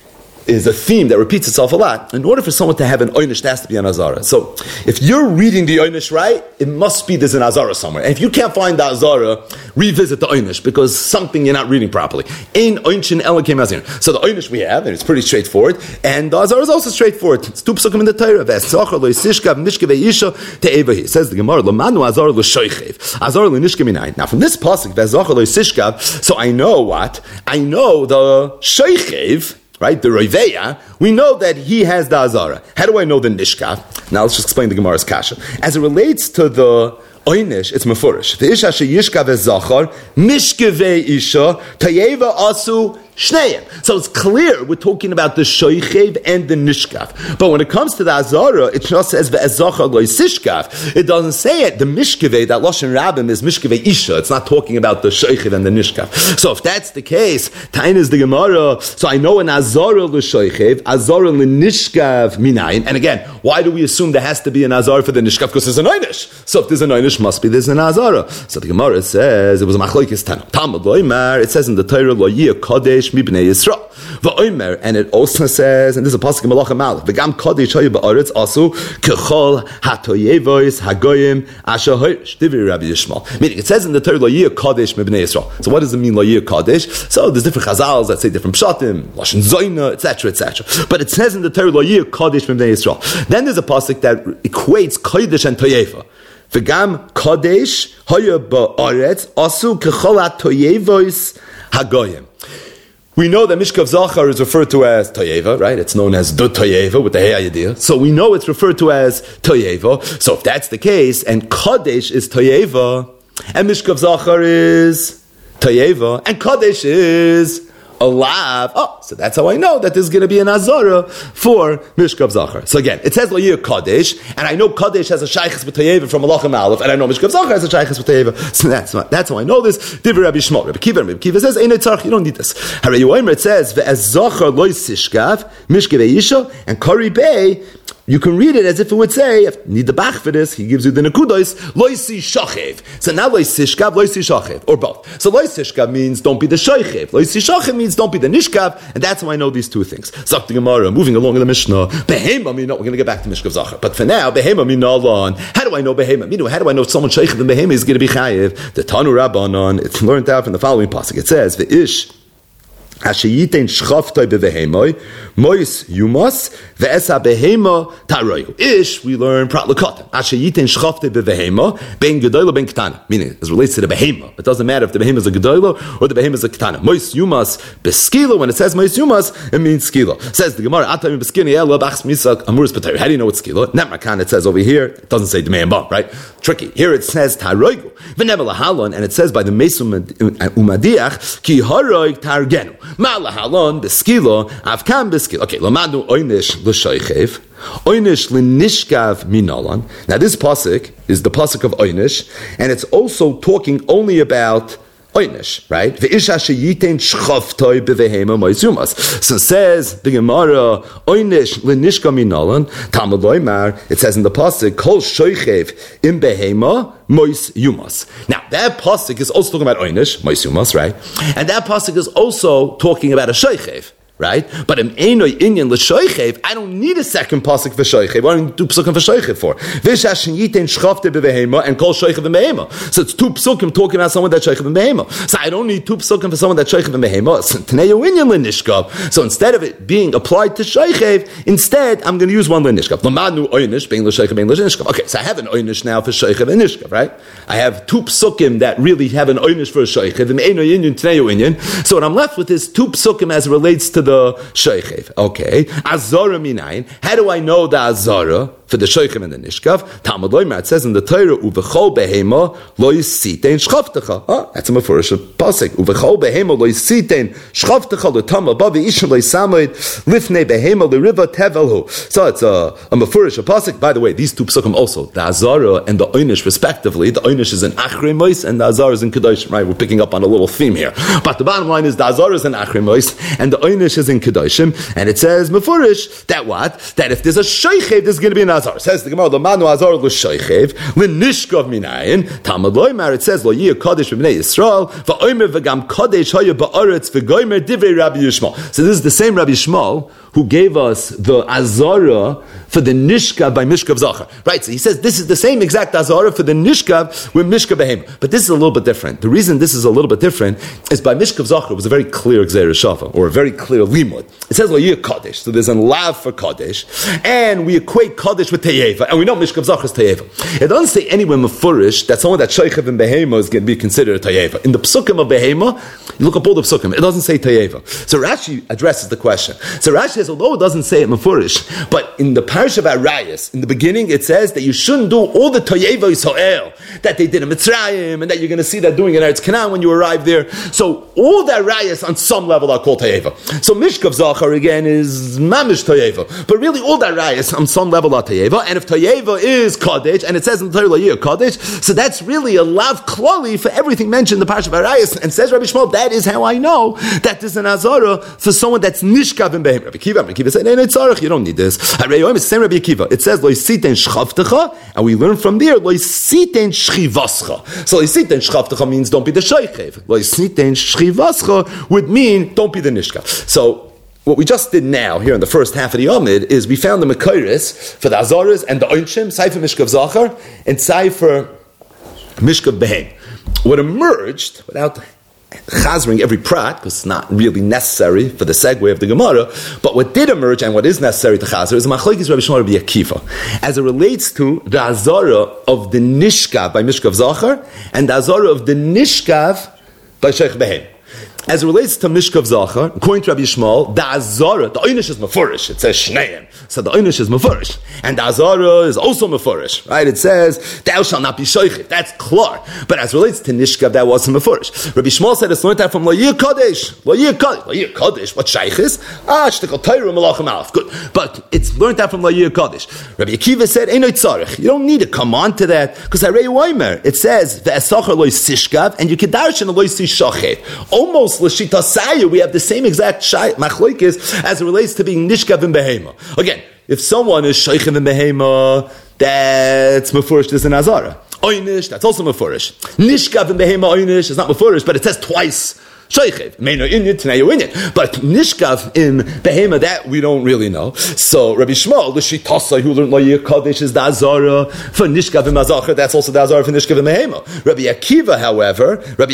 is a theme that repeats itself a lot. In order for someone to have an Oynish, there has to be an Azara. So, if you're reading the Oynish right, it must be there's an Azara somewhere. And if you can't find the Azara, revisit the Oynish, because something you're not reading properly. In Oynshin Elakim Azir. So the Oynish we have, and it's pretty straightforward, and the Azara is also straightforward. It's two psukim in the Torah. V'esachar lo yisishkav mishkevei isha te'evahi. It says the Gemara, L'manu Azara lo shoichev. Azara lo nishka minayin. Now from this pasuk, v'esachar lo yisishkav, so I know what? I know the shoichev, right, the Roiveya, we know that he has the Azara. How do I know the Nishkav? Now let's just explain the Gemara's kasha. As it relates to the Oynish, it's Mefurish. The Isha she Yishkav es Zachar, Mishkevei Isha, Tayeva Asu, Shneim. So it's clear we're talking about the Shoichev and the Nishkav. But when it comes to the Azara, it just says Ve'ezachar lo yisishkav. It doesn't say it. The Mishkevei, that Lashon Rabbim, is Mishkevei Isha. It's not talking about the Shoichev and the Nishkav. So if that's the case, Tain is the Gemara. So I know an Azara l'Shoichev, Azara l'Nishkav minayin. And again, why do we assume there has to be an Azara for the Nishkav? Because there's an Oynish. So if there's an Oynish, must be there's an Azara. So the Gemara says, it was a Machlokes Tana. Talmud Loimar, it says in the Torah, Lo Yeh Kodesh Mibnei Yisrael. V'oimer, and it also says, and this is a pasuk in Malach HaMalach, V'gam Kodesh Hayu Ba'aretz Asu Kechol Hatoyevois Hagoyim Asher Hoirish. Divri Rabbi Yishmael. Meaning, it says in the Torah, Lo Yeh Kodesh Mibnei Yisrael. So what does it mean, Lo Yeh Kodesh? So there's different chazals that say different pshatim, Lashon Zoyna, et cetera, et cetera. But it says in the Torah, Lo Yeh Kodesh Mibnei Yisrael. Then there's a pasuk that equates Kodesh and Toyeva. V'gam Kodesh Hayu Ba'aretz Asu Kechol Hatoyevois Hagoyim. We know that Mishkav Zachar is referred to as Toyeva, right? It's known as the Toyeva with the Hey Ayadiyah. So we know it's referred to as Toyeva. So if that's the case, and Kodesh is Toyeva, and Mishkav Zachar is Toyeva, and Kodesh is a lav. Oh, so that's how I know that there's going to be an azara for Mishkav Zachar. So again, it says lo yir Kadesh, and I know Kadesh has a shaychus with Tayeva from Malachim Aleph, and I know Mishkav Zachar has a shaychus with Tayeva. So that's that's how I know this. Divrei Rabbi Shmuel, Rabbi Kiva, Rabbi Kiva says, "Ein tzarich, you don't need this." Harei Yomer, it says, "Ve'ez Zachar lo yisishkav Mishkav Eisha," and Kari Bey. You can read it as if it would say, if you need the bach for this, he gives you the nekudos, loisi shachev. So now loisi shkav, loisi shachev, or both. So loisi shkav means don't be the shachev. Loisi shachev means don't be the nishkav, and that's how I know these two things. Zok the Gemara, moving along in the Mishnah, behema mean, no, we're going to get back to Mishkav Zachar. But for now, behema mean alon. How do I know behema? Meaning, how do I know if someone shachev and behema is going to be chayev? The Tanu Rabbanon, it's learned out from the following pasuk. It says, ve'ish, Ashayiten shchaftoi bevehemoi, mois yumas, ve'esa behema taroyu. Ish, we learn prat l'kotan. Ashayiten shchaftoi bevehema, ben gedoyla ben ketana. Meaning, as relates to the behema. It doesn't matter if the behema is a gedoyla or the behema is a ketana. Mois yumas beskila, when it says mois yumas, it means skila. It says the Gemara, atam beskini ela bachs misak amuris b'tayr. How do you know it's skila? Netmakan, it says over here, it doesn't say dmei ba, right? Tricky. Here it says taroyu. V'nevel halon, and it says by the mesum umadiach, ki haroy targenu. Ma'lahalon beskilo avkam beskilo. Okay, lamadu oynish l'shoychev, oynish l'nishkav minalan. Now this pasuk is the pasuk of oynish, and it's also talking only about oynish, right? Ve'isha sheyiten shchavtoi bevehema moisumas. So it says the Gemara oynish l'nishkav minalan. Talmud loymar. It says in the pasuk kol shoychev im behema mois yumas. Now that pasuk is also talking about oynish mois yumas, right? And that pasuk is also talking about a shoychev, right? But in Einoi Inyan l'shoychev, I don't need a second pasuk for shoychev. What do I need two psukim for shoychev for? V'shashin yitain shchavte bevehema and kol shoychev b'mehema. So it's two psukim talking about someone that's shoychev b'mehema. So I don't need two psukim for someone that's shoychev b'mehema. So Tneu Inyan l'nishkav. So instead of it being applied to shoychev, instead I'm going to use one l'nishkav. L'madnu oynish being l'shoychev being l'nishkav. Okay, so I have an oynish now for shoychev and nishkav, right? I have two psukim that really have an oynish for a shoychev. In Einoi Inyan, Tneu Inyan. So what I'm left with is two psukim as it relates to the shoychev. Okay. Azara minayin. How do I know the azara for the shoychev and the nishkav? Talmud loymar, it says in the Torah, uvechol behema lo yisitein shchavtecha. Oh, that's a mefurish pasuk. Uvechol behema lo yisitein shchavtecha l'tama bavi isha lo yisamoid lifnei behema l'riva tevelhu. So it's a, a mefurish pasuk. By the way, these two psukim also, the azara and the oynish respectively. The oynish is in achrei mois and the azara is in kedoshim. Right? We're picking up on a little theme here. But the bottom line is the azara is in achrei mois and the oynish is in kedoshim. And it says mefurish that what? That if there's a shoychev, there's going to be an azar. Says the Gemara, "L'manu azar l'shoychev l'nishkav minayin." Talmud loymar, it says, "Lo yir kadesh b'nei Yisrael va'omer v'gam kadesh haya ba'aretz v'goymer divrei Rabbi Yishmael." So this is the same Rabbi Yishmael who gave us the azara for the nishkav by Mishkav Zachar. Right, so he says this is the same exact azara for the nishkav with Mishkav Behema. But this is a little bit different. The reason this is a little bit different is by Mishkav Zachar was a very clear Gzeir Shava, or a very clear limud. It says, "Lo yir kadesh," so there's a lav for kadesh, and we equate kadesh with teyeva, and we know Mishkav Zachar is teyeva. It doesn't say anywhere mefurish that someone that shoychev in Behema is going to be considered a teyeva. In the psukim of Behema, you look up all the psukim, it doesn't say teyeva. So Rashi addresses the question. So Rashi says, although it doesn't say it mefurish, but in the parish of Arayas, in the beginning it says that you shouldn't do all the teyeva Yisrael that they did in Mitzrayim, and that you're going to see that doing in Eretz Canaan when you arrive there. So all the Arayas on some level are called teyeva. So Mishkav Zachar again is mamish teyeva, but really all the Arayas on some level are teyeva. And if teyeva is kadesh, and it says in the Torah Yir kadesh, so that's really a lav klali for everything mentioned in the Parsha of Arayas. And says Rabbi Shmuel, that is how I know that there's an azara for someone that's nishkav in behem. Rabbi Kiva, Rabbi Kiva said, "No, tzarich, you don't need this." It's same Rabbi Kiva. It says lo yisitein shchavtecha, and we learn from there lo yisitein shchivascha. So lo yisitein shchavtecha means don't be the shoychev. Lo yisitein shchivascha would mean don't be the nishkav. So what we just did now, here in the first half of the Amid, is we found the Mekairis for the Azaras and the Oinshim, Seifer Mishkav Zachar, and Seifer Mishkav Behem. What emerged, without chazering every prat, because it's not really necessary for the segue of the Gemara, but what did emerge, and what is necessary to chazer, is Machlokes Rabbi Shmuel Rabbi Akiva, as it relates to the Azara of the Nishkav by Mishkav Zachar, and the Azara of the Nishkav by Sheikh Behem. As it relates to Mishkav Zachar, according to Rabbi Yishmael, the Azara, the Oynish is Mefurish. It says Shneim. So the Oynish is Mefurish. And the Azara is also Mefurish. Right? It says, thou shalt not be Shoichit. That's klar. But as it relates to Nishkav, that wasn't Mefurish. Rabbi Yishmael said it's learned that from La'yir Kodesh. La'yir Kodesh. La'yir Kodesh. What Shaykh is? Ah, Shtikal Tayru Malachim Alef. Good. But it's learned that from La'yir Kodesh. Rabbi Akiva said, Einoi Tzarech. You don't need to come on to that. Because I read Weimer. It says, Ve'esachar Lo'i Sishkav, and you can darshan Lo'i Sishachet. Almost L'shita Saya, we have the same exact machlokes as it relates to being Nishkav and Behema. Again, if someone is Sheikhim and Behema, that's Mefurish, there's an Azara. Oynish, that's also Mefurish. Nishkav and Behema Oynish is not Mefurish, but it says twice. Sheichev, Meino Inyan, Tanayu Inyan. But Nishkav in Behema, that we don't really know. So Rabbi Yishmael, the Shitasa, who learned La'yir Kodesh, is the Azara for Nishkav and Mazachar. That's also the Azara for Nishkav and Behema. Rabbi Akiva, however, Rabbi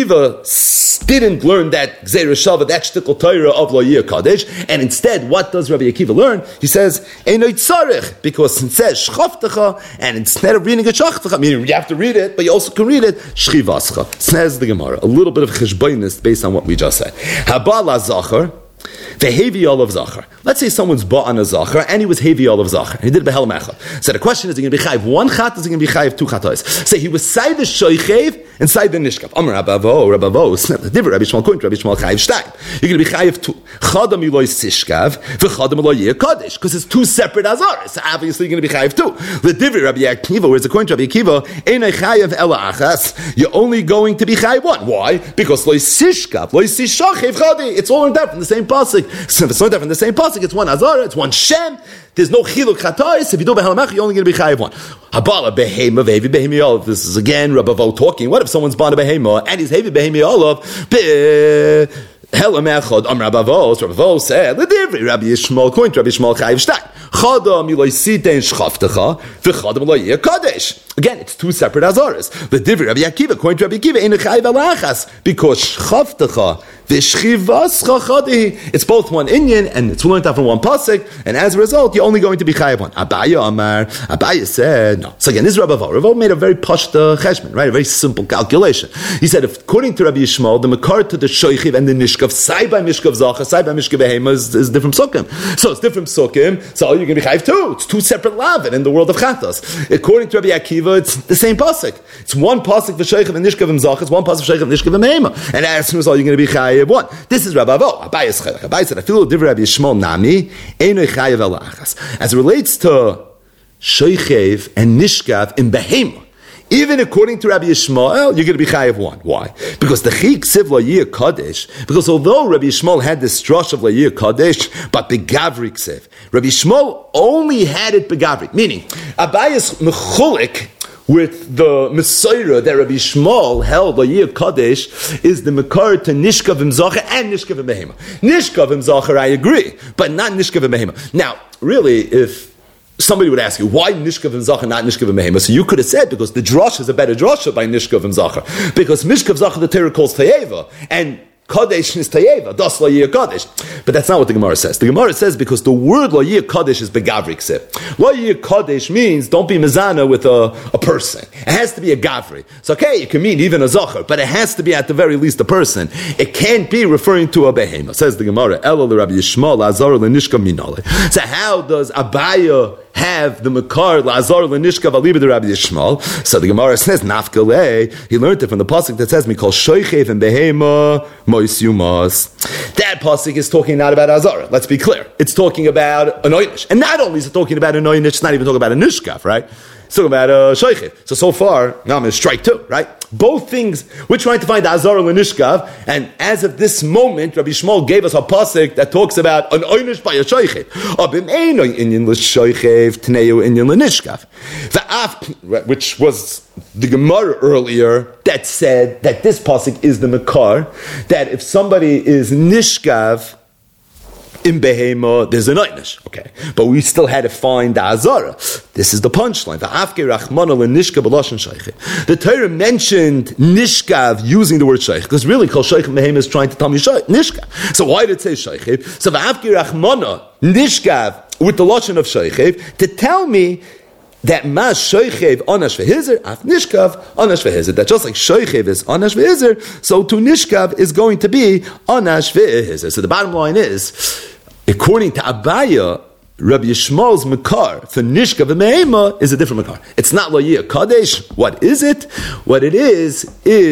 Akiva didn't learn that Gzeir Shava, that Shtikal Torah of La'yir Kodesh, and instead, what does Rabbi Akiva learn? He says, Einoi Tzarech, because it says Shchavtecha, and instead of reading it Shchavtecha, meaning you have to read it, but you also can read it Shchivascha. Says the Gemara. A little bit of Cheshbainis based on what we just said. Habala Zachar, the heavy all of Zachar. Let's say someone's bought on a Zachar and he was heavy all of Zachar. He did Behel Mecha. So the question is, is he going to be chayiv one chat, is he going to be chayiv two chatos? Say he was side the shoychev and side the nishkav. Amar Rabavo, Rabavo, the different Rabbi Shmuel Kohen, Rabbi Shmuel chayiv shtayim. You're going to be chayiv two. Chadam Eloi Sishkav, v'chadam Eloi Yekadesh, because it's two separate azaras. So obviously you're going to be chayiv two. The different Rabbi Akiva, whereas according to Rabbi Akiva, Einay chayiv ela achas. You're only going to be chayiv one. Why? Because Loi Sishkav, Loi Sishachev chadi. It's all learned out from the same pasuk. So if it's learned out from the same pasuk, it's one azara, it's one shem. There's no chiluk chatais. If you do behalamach, you're only going to be chayiv one. Habala behema vevi behemi olav. This is again Rabavo talking. What if someone's born a behema and he's heavy behemi olav? Be hela mechad am Rabavo. Rabavo said the different Rabbi Yishmael coin Rabbi Yishmael chayiv shtay. Chadam iloi sitein shchaftecha v'chadam iloi yekadesh. Again, it's two separate azaras. The different Rabbi Akiva coin Rabbi Akiva in a chayiv alachas because shchaftecha. It's both one Inyan and it's learned out from one pasuk, and as a result, you're only going to be chayav one. Abaya Amar, Abaya said no. So again, this is Rabbi Vo. Rabbi Vo made a very pashta cheshbon, right? A very simple calculation. He said, if, according to Rabbi Yishmael, the makar to the shoichiv and the nishkav, side by mishkav zacha, side by mishkav behema is, is different psukim. So it's different psukim. So you're going to be chayav two. It's two separate lavin in the world of chatas. According to Rabbi Akiva, it's the same pasuk. It's one pasuk for shoichiv and nishkav and zacha. It's one pasuk for shoichiv and nishkav and behema. And as soon as all, you're going to be chayav one. This is Rabbi Vo. Abai is chayach. Abai said, I feel different Rabbi Yishmael nami, einoi chayav el achas. As it relates to shoichev and nishkav in behema, even according to Rabbi Yishmael, you're going to be chayav one. Why? Because the chik siv la'yir kadesh, because although Rabbi Yishmael had this drush of la'yir kadesh, but begavri ksiv, Rabbi Yishmael only had it begavri, meaning Abai is mechulik with the Messiah that Rabbi Yishmael held a year Kadesh is the Makar to Nishkav and Zacher and Nishkav and Behema. Nishkav and Zacher, I agree, but not Nishkav and Behema. Now, really, if somebody would ask you, why Nishkav and Zacher, not Nishkav and Behema? So you could have said, because the Drosh is a better Drosha by Nishkav and Zacher. Because Nishkav Zacher, the Torah calls Tayeva, and Kadesh is Tayeva, das La'yir Kadesh. But that's not what the Gemara says. The Gemara says because the word La'yir Kadesh is begavri kseh. La'yir Kadesh means don't be mezana with a, a person. It has to be a gavri. So okay, it can mean even a zachar, but it has to be at the very least a person. It can't be referring to a behema. Says the Gemara, Elo l'Rabbi Yishmael, Azar l'nishka minale. So how does Abaya have the Makar Lazar Lenishka Valiba the Rabbi Yishmael? So the Gemara says Nafkaleh. He learned it from the pasuk that says Mikol Shoichev and Behema Mois Yumas. That pasuk is talking not about Azar. Let's be clear. It's talking about an Oynish, and not only is it talking about an Oynish, it's not even talking about a Nishkaf, right? It's talking about a Shoichev. So so far, now I'm going to strike two, right? Both things, we're trying to find Azar and Nishkav, and as of this moment, Rabbi Yishmael gave us a pasuk that talks about an Oynish by a Shoichev. Abim Eino Inyan l'Shoichev, Tneu Inyan l'Nishkav. Which was the Gemara earlier that said that this pasuk is the Makar, that if somebody is Nishkav, in Behema, there's an Oynish. Okay. But we still had to find the Azara. This is the punchline. The Torah mentioned Nishkav using the word Shaykh, because really, Kol Shaykh Behema is trying to tell me Nishkav. So why did it say Shaykh? So V'avki Rachmana, Nishkav, with the Lashon of Shaykh, to tell me that mas shoichev anash vehizer af nishkav anash vehizer. That just like shoichev is anash vehizer, so to nishkav is going to be anash vehizer. So the bottom line is, according to Abaya, Rabbi Yishmael's makar for nishkav and mehema is a different makar. It's not loyia kadesh. What is it? What it is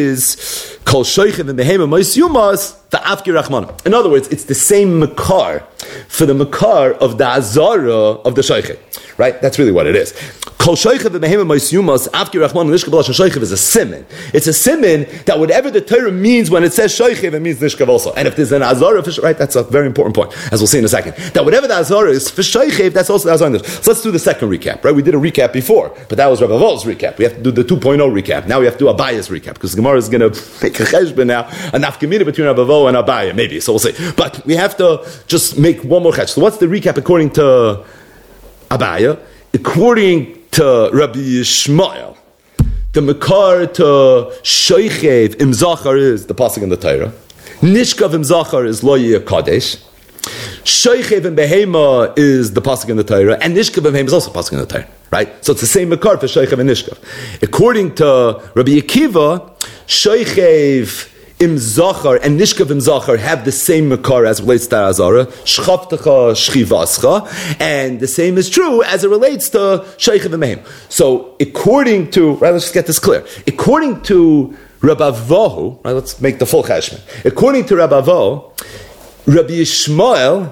is kol shoichev and mehema mois yumas the afki rachmana. In other words, it's the same makar for the makar of the azara of the shoichet. Right? That's really what it is. Kol shoichev and mehema mois yumas afki rachmana nishkav b'lashon shoichev is a siman. It's a siman that whatever the Torah means when it says shoichev, it means nishkav also. And if there's an azara for right, that's a very important point, as we'll see in a second. That whatever the azara is for shoichev, that's also the azara. So let's do the second recap. Right? We did a recap before, but that was Rabbi Vol's recap. We have to do the two point oh recap. Now we have to do Abaya's recap because the Gemara is going to make a cheshbon now, a nafkamina between Rabbi Vol and Abaya, maybe. So we'll see. But we have to just make one more chesh. So what's the recap according to Abaya? According to Rabbi Yishmael, the makar to shoichev im zachar is the pasuk in the Torah. Nishkav im zachar is lo yeh kadesh. Shoichev im behema is the pasuk in the Torah, and nishkav im behema is also pasuk in the Torah. Right? So it's the same makar for shoichev and nishkav. According to Rabbi Akiva, shoichev im zachar and nishkav im zachar have the same makar as it relates to azara, shchavtecha shchivascha, and the same is true as it relates to shoichev and mehem. So according to, right, let's just get this clear. According to Rabbi Vohu, right, let's make the full cheshbon. According to Rabbi Vohu, Rabbi Yishmael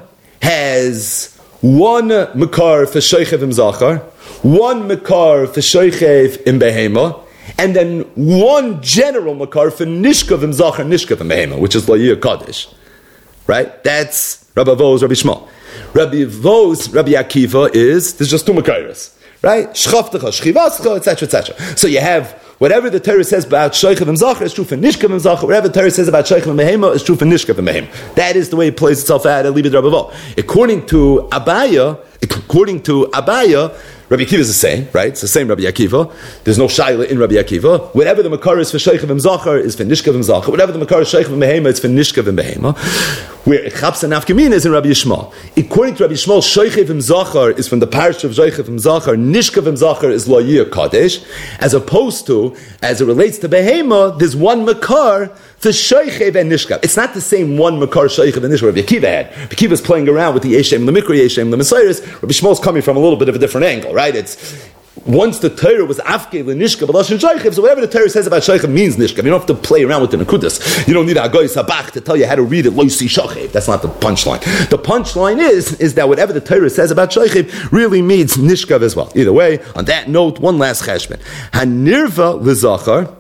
has one makar for shoichev im zachar, one makar for shoichev im behema, and then one general makar for nishkav im zachar, nishkav im behema, which is la'yir kadesh. Right? That's Rabbi Vo's Rabbi Yishmael. Rabbi Vo's Rabbi Akiva is, there's just two makaras. Right? Shchavtecha, shchivascha, et cetera, et cetera. So you have whatever the Torah says about shoichev im zachar is true for nishkav im zachar. Whatever the Torah says about shoichev im behema is true for nishkav im behema. That is the way it plays itself out at Libid Rabbi Vo. According to Abaya, according to Abaya, Rabbi Akiva is the same, right? It's the same Rabbi Akiva. There's no shaila in Rabbi Akiva. Whatever the makar is for shoichev im zachar is for nishkav im zachar. Whatever the makar is shoichev im behema, it's for nishkav im behema. Where chapsa nafkamina is in Rabbi Yishmael. According to Rabbi Yishmael, shoichev im zachar is from the parish of shoichev im zachar. Nishkav im zachar is lo yir kadesh, as opposed to, as it relates to behema, there's one makar for shoichev and nishkav. It's not the same one makar shoichev and nishkav Rabbi Akiva had. Rabbi Akiva is playing around with the yeshem, the mikra yeshem, the messiahs. Rabbi Yishmael is coming from a little bit of a different angle, right? It's once the Torah was afke l'nishkav b'lashon shoichev, so whatever the Torah says about shoichev means nishkav. You don't have to play around with the nekudas. You don't need a goy sabach to tell you how to read it. Lo yisi shoichev. That's not the punchline. The punchline is is that whatever the Torah says about shoichev really means nishkav as well. Either way, on that note, one last cheshbon. Hanirva l'zachar.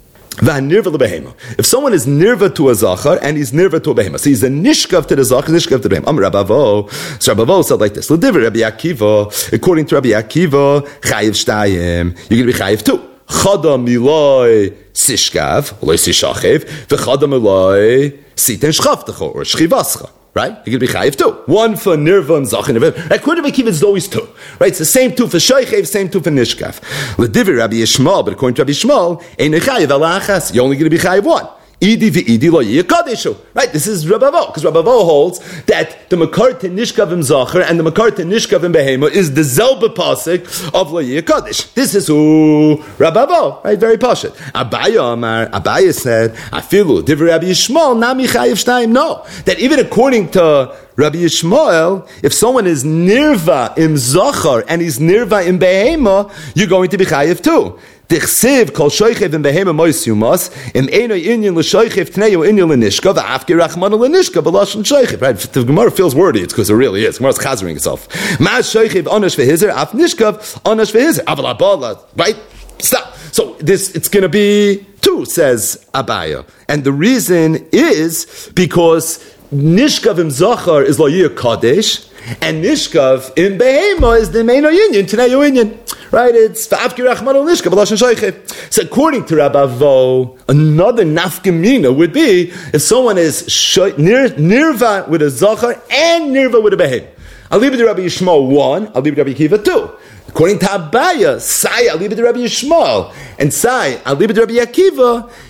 If someone is nirva to a zachar and he's nirva to a behema, so he's a nishkav to the zachar, nishkav to the behema. Am Rabbi Vo. So Rabbi Vo said like this: L'divrei Rabbi Akiva, according to Rabbi Akiva, chayiv shtayim, you're going to be chayiv too. Chada miloi sishkav, loy sishachev, v'chada miloi siten shchavtecha or shchivascha. Right? You're going to be chayiv too. One for nirva and zachar. According to Rabbi Akiva, it's always two. Right? It's the same two for shoichev, same two for nishkav. L'divrei Rabbi Yishmael, but according to Rabbi Yishmael, ein chayiv ala achas. You're only going to be chayiv one. Idi v'idi lo yeh kadeshu. Right? This is Rabbi Vo, because Rabbi Vo holds that the makar to nishkav im zachar and the makar to nishkav im behema is the zelba pasuk of lo yeh kadesh. This is who Rabbi Vo, right? Very pashut. Abaya Amar, Abaya said, afilu divrei Rabbi Yishmael nami chayiv shtayim. No, that even according to Rabbi Yishmael, if someone is nirva im zachar and he's nirva im behema, you're going to be chayiv too. Dichsiv kol shoichev in behema mois yumas im eno inyan l'shoichev tneyo inyan l'nishka v'afki rachmana l'nishka b'lashon shoichev. Right? If the Gemara feels wordy, it's because it really is. The Gemara is chazering itself. Ma shoichev onash v'hizer af nishkav onash v'hizer aval abala. Right? Stop. So this it's going to be two, says Abaya, and the reason is because nishkav im zachar is lo yir kadesh, and nishkav in behema is the main union, tneyo union. Right? It's v'afki rachmana l'nishka b'lashon shoichev. So according to Rabbi Vo, another nafkamina would be if someone is shoy, nir, nirva with a zachar and nirva with a behem. I'll leave it to Rabbi Yishmael one, I'll leave it to Rabbi Akiva two. According to Abaya, Sai, I'll leave it to Rabbi Yishmael. And Sai, I'll leave it to Rabbi Akiva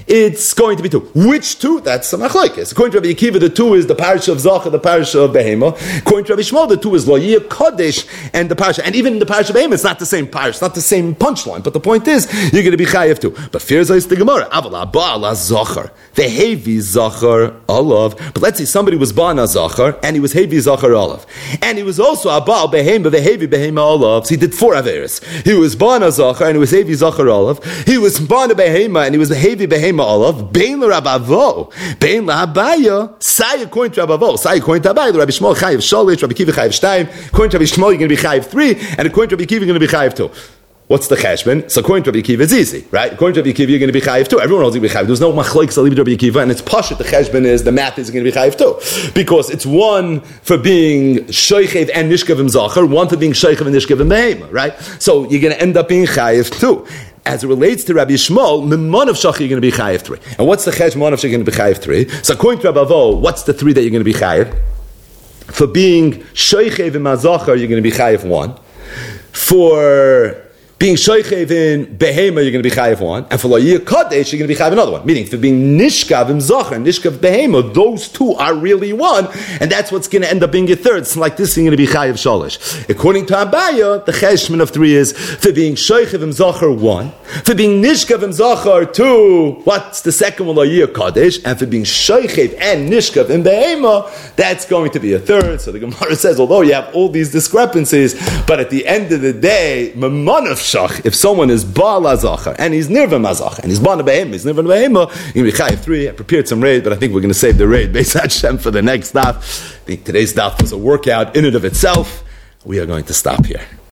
it's going to be two. Which two? That's a machlokes. According to Rabbi Akiva, the two is the parasha of Zachar, the parasha of Behema. According to Rabbi Shmuel, the two is Lo Yeh Kodesh and the parasha. And even in the parasha of Behema, it's not the same parasha, it's not the same punchline. But the point is, you're going to be chayiv too. But fears is the Gemara. Aval Abba Zachar. Vehevi Zachar Olav. But let's say somebody was Bana Zachar and he was Hevi Zachar Olav. And he was also Abba Behema, Vehevi Behema Olav. So he did four averes. He was Bana Zachar and he was Hevi Zachar Olav. He was Bana Behema and he was Hevi Behema Olav. Bein Rabavo. Bein Lahabaya. Sai according to Rabavo. Sai according to Abai. Rabbi Shmuel Chayiv Shalish. Rabbi Kiva Chayiv Shtayim. According to Rabbi Shmuel, you're going to be Chayiv three. And according to Rabbi Kiva, you're going to be Chayiv two. What's the cheshbon? So according to Rabbi Akiva, it's easy, right? According to Rabbi Akiva, you're going to be chayiv too. Everyone knows you're going to be chayiv. There's no machlokes to leave Rabbi Akiva, and it's pashut. The cheshbon is the math is going to be chayiv too, because it's one for being shoichev and nishkav and zachar, one for being shoichev and nishkav and behema, right? So you're going to end up being chayiv too. As it relates to Rabbi Shmuel, memon of shach you're going to be chayiv three. And what's the cheshbon of shach you're going to be chayiv three? So according to Rabbi Avo, what's the three that you're going to be chayiv? For being shoichev and mazachar, you're going to be chayiv one. For being shoichev in behema, you're going to be chayiv one, and for lo yeh kadesh, you're going to be chayiv another one. Meaning, for being nishkav in zachar, nishkav behema, those two are really one, and that's what's going to end up being your third. So like this, you're going to be chayiv shalish. According to Abaya, the cheshman of three is for being shoichev in zachar one, for being nishkav in zachar two. What's the second one? Lo yeh kadesh, and for being shoichev and nishkav in behema, that's going to be a third. So the Gemara says, although you have all these discrepancies, but at the end of the day, mamon of shach, if someone is Baal Azachar and he's Nirva Mazachar and he's Bana Behema, he's Nirva Behema, you're going to be Chayiv three. I prepared some raid, but I think we're going to save the raid Beis Hashem for the next daf. I think today's daf was a workout in and of itself. We are going to stop here.